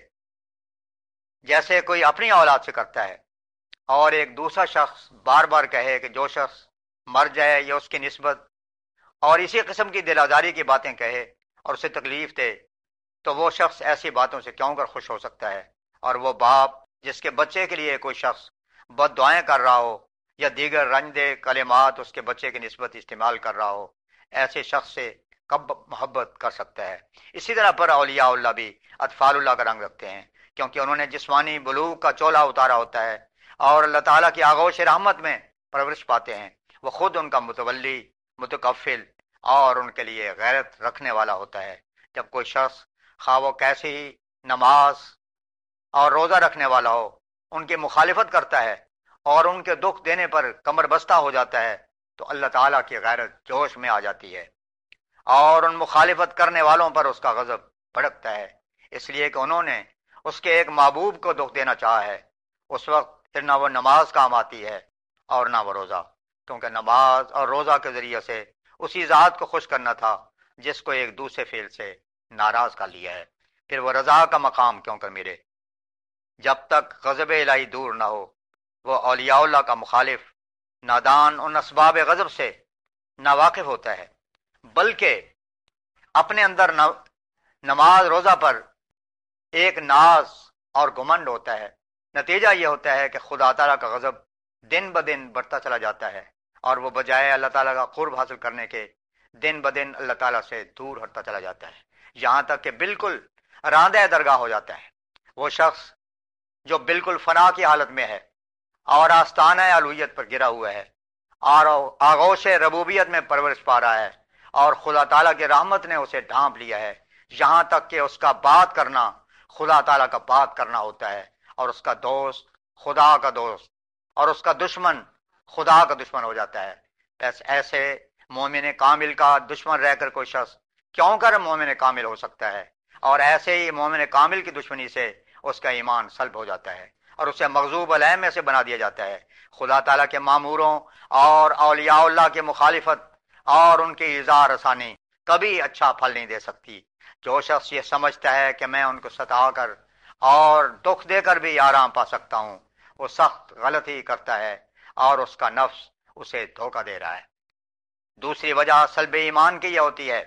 جیسے کوئی اپنی اولاد سے کرتا ہے، اور ایک دوسرا شخص بار بار کہے کہ جو شخص مر جائے یا اس کی نسبت اور اسی قسم کی دل آزاری کی باتیں کہے اور اسے تکلیف دے، تو وہ شخص ایسی باتوں سے کیوں کر خوش ہو سکتا ہے؟ اور وہ باپ جس کے بچے کے لیے کوئی شخص بد دعائیں کر رہا ہو یا دیگر رنج دہ کلمات اس کے بچے کی نسبت استعمال کر رہا ہو، ایسے شخص سے کب محبت کر سکتا ہے؟ اسی طرح پر اولیاء اللہ بھی اطفال اللہ کا رنگ رکھتے ہیں، کیونکہ انہوں نے جسمانی بلوغ کا چولہ اتارا ہوتا ہے اور اللہ تعالیٰ کی آغوش رحمت میں پرورش پاتے ہیں۔ وہ خود ان کا متولی، متکفل اور ان کے لیے غیرت رکھنے والا ہوتا ہے۔ جب کوئی شخص خواہ وہ کیسے ہی نماز اور روزہ رکھنے والا ہو، ان کی مخالفت کرتا ہے اور ان کے دکھ دینے پر کمر بستہ ہو جاتا ہے، تو اللہ تعالیٰ کی غیرت جوش میں آ جاتی ہے اور ان مخالفت کرنے والوں پر اس کا غضب بھڑکتا ہے، اس لیے کہ انہوں نے اس کے ایک محبوب کو دکھ دینا چاہا ہے۔ اس وقت پھر نہ وہ نماز کام آتی ہے اور نہ وہ روزہ، کیونکہ نماز اور روزہ کے ذریعے سے اسی ذات کو خوش کرنا تھا جس کو ایک دوسرے فعل سے ناراض کر لیا ہے۔ پھر وہ رضا کا مقام کیوں کر ملے؟ جب تک غضب الہی دور نہ ہو، وہ اولیاء اللہ کا مخالف نادان ان اسباب غضب سے نا واقف ہوتا ہے، بلکہ اپنے اندر نماز روزہ پر ایک ناز اور گمنڈ ہوتا ہے۔ نتیجہ یہ ہوتا ہے کہ خدا تعالیٰ کا غضب دن بدن بڑھتا چلا جاتا ہے اور وہ بجائے اللہ تعالیٰ کا قرب حاصل کرنے کے دن بدن اللہ تعالیٰ سے دور ہٹتا چلا جاتا ہے، یہاں تک کہ بالکل راندہ درگاہ ہو جاتا ہے۔ وہ شخص جو بالکل فنا کی حالت میں ہے اور آستانہ الوہیت پر گرا ہوا ہے اور آغوش ربوبیت میں پرورش پا رہا ہے اور خدا تعالیٰ کی رحمت نے اسے ڈھانپ لیا ہے، یہاں تک کہ اس کا بات کرنا خدا تعالیٰ کا بات کرنا ہوتا ہے اور اس کا دوست خدا کا دوست اور اس کا دشمن خدا کا دشمن ہو جاتا ہے۔ بس ایسے مومن کامل کا دشمن رہ کر کوئی شخص کیوں کر مومن کامل ہو سکتا ہے؟ اور ایسے ہی مومن کامل کی دشمنی سے اس کا ایمان سلب ہو جاتا ہے اور اسے مغضوب علیہ میں سے بنا دیا جاتا ہے۔ خدا تعالیٰ کے ماموروں اور اولیاء اللہ کی مخالفت اور ان کی ایذا رسانی کبھی اچھا پھل نہیں دے سکتی۔ جو شخص یہ سمجھتا ہے کہ میں ان کو ستا کر اور دکھ دے کر بھی آرام پا سکتا ہوں، وہ سخت غلطی کرتا ہے اور اس کا نفس اسے دھوکہ دے رہا ہے۔ دوسری وجہ سلب ایمان کی یہ ہوتی ہے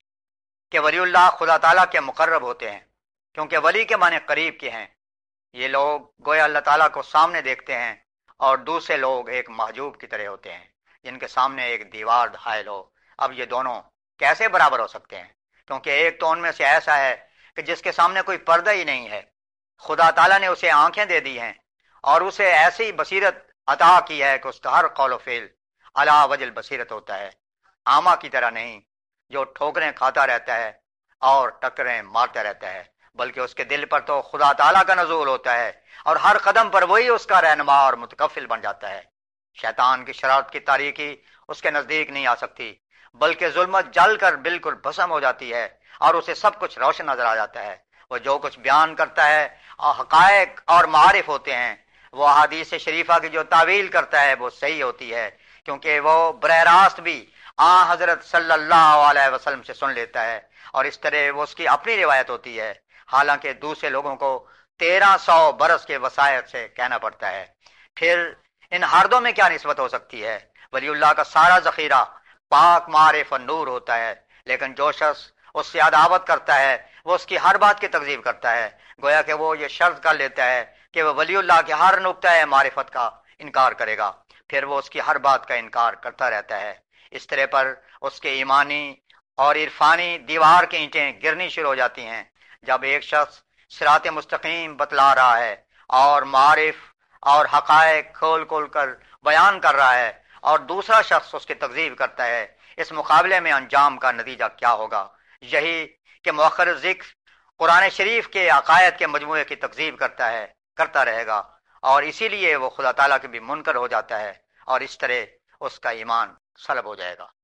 کہ ولی اللہ خدا تعالیٰ کے مقرب ہوتے ہیں، کیونکہ ولی کے معنی قریب کے ہیں۔ یہ لوگ گویا اللہ تعالیٰ کو سامنے دیکھتے ہیں اور دوسرے لوگ ایک محجوب کی طرح ہوتے ہیں جن کے سامنے ایک دیوار حائل ہو۔ اب یہ دونوں کیسے برابر ہو سکتے ہیں؟ کیونکہ ایک تو ان میں سے ایسا ہے کہ جس کے سامنے کوئی پردہ ہی نہیں ہے، خدا تعالیٰ نے اسے آنکھیں دے دی ہیں اور اسے ایسی بصیرت عطا کی ہے کہ اس کا ہر قول و فعل علی وجہ البصیرت ہوتا ہے، عامہ کی طرح نہیں جو ٹھوکریں کھاتا رہتا ہے اور ٹکریں مارتا رہتا ہے، بلکہ اس کے دل پر تو خدا تعالیٰ کا نزول ہوتا ہے اور ہر قدم پر وہی اس کا رہنما اور متکفل بن جاتا ہے۔ شیطان کی شرارت کی تاریکی اس کے نزدیک نہیں آ سکتی، بلکہ ظلمت جل کر بالکل بھسم ہو جاتی ہے اور اسے سب کچھ روشن نظر آ جاتا ہے۔ وہ جو کچھ بیان کرتا ہے اور حقائق اور معارف ہوتے ہیں، وہ احادیث شریفہ کی جو تعویل کرتا ہے وہ صحیح ہوتی ہے، کیونکہ وہ براہ راست بھی حضرت صلی اللہ علیہ وسلم سے سن لیتا ہے، اور اس طرح وہ اس کی اپنی روایت ہوتی ہے، حالانکہ دوسرے لوگوں کو 1300 برس کے وسائط سے کہنا پڑتا ہے۔ پھر ان ہردوں میں کیا نسبت ہو سکتی ہے؟ ولی اللہ کا سارا ذخیرہ پاک معارف و نور ہوتا ہے، لیکن جو شخص اس سے عداوت کرتا ہے وہ اس کی ہر بات کی تکذیب کرتا ہے، گویا کہ وہ یہ شرط کر لیتا ہے کہ وہ ولی اللہ کے ہر نقطۂ معرفت کا انکار کرے گا، پھر وہ اس کی ہر بات کا انکار کرتا رہتا ہے۔ اس طرح پر اس کے ایمانی اور عرفانی دیوار کی اینٹیں گرنی شروع ہو جاتی ہیں۔ جب ایک شخص صراط مستقیم بتلا رہا ہے اور معارف اور حقائق کھول کھول کر بیان کر رہا ہے، اور دوسرا شخص اس کی تکذیب کرتا ہے، اس مقابلے میں انجام کا نتیجہ کیا ہوگا؟ یہی کہ مؤخر ذکر قرآن شریف کے عقائد کے مجموعے کی تکذیب کرتا رہے گا، اور اسی لیے وہ خدا تعالیٰ کے بھی منکر ہو جاتا ہے، اور اس طرح اس کا ایمان سلب ہو جائے گا۔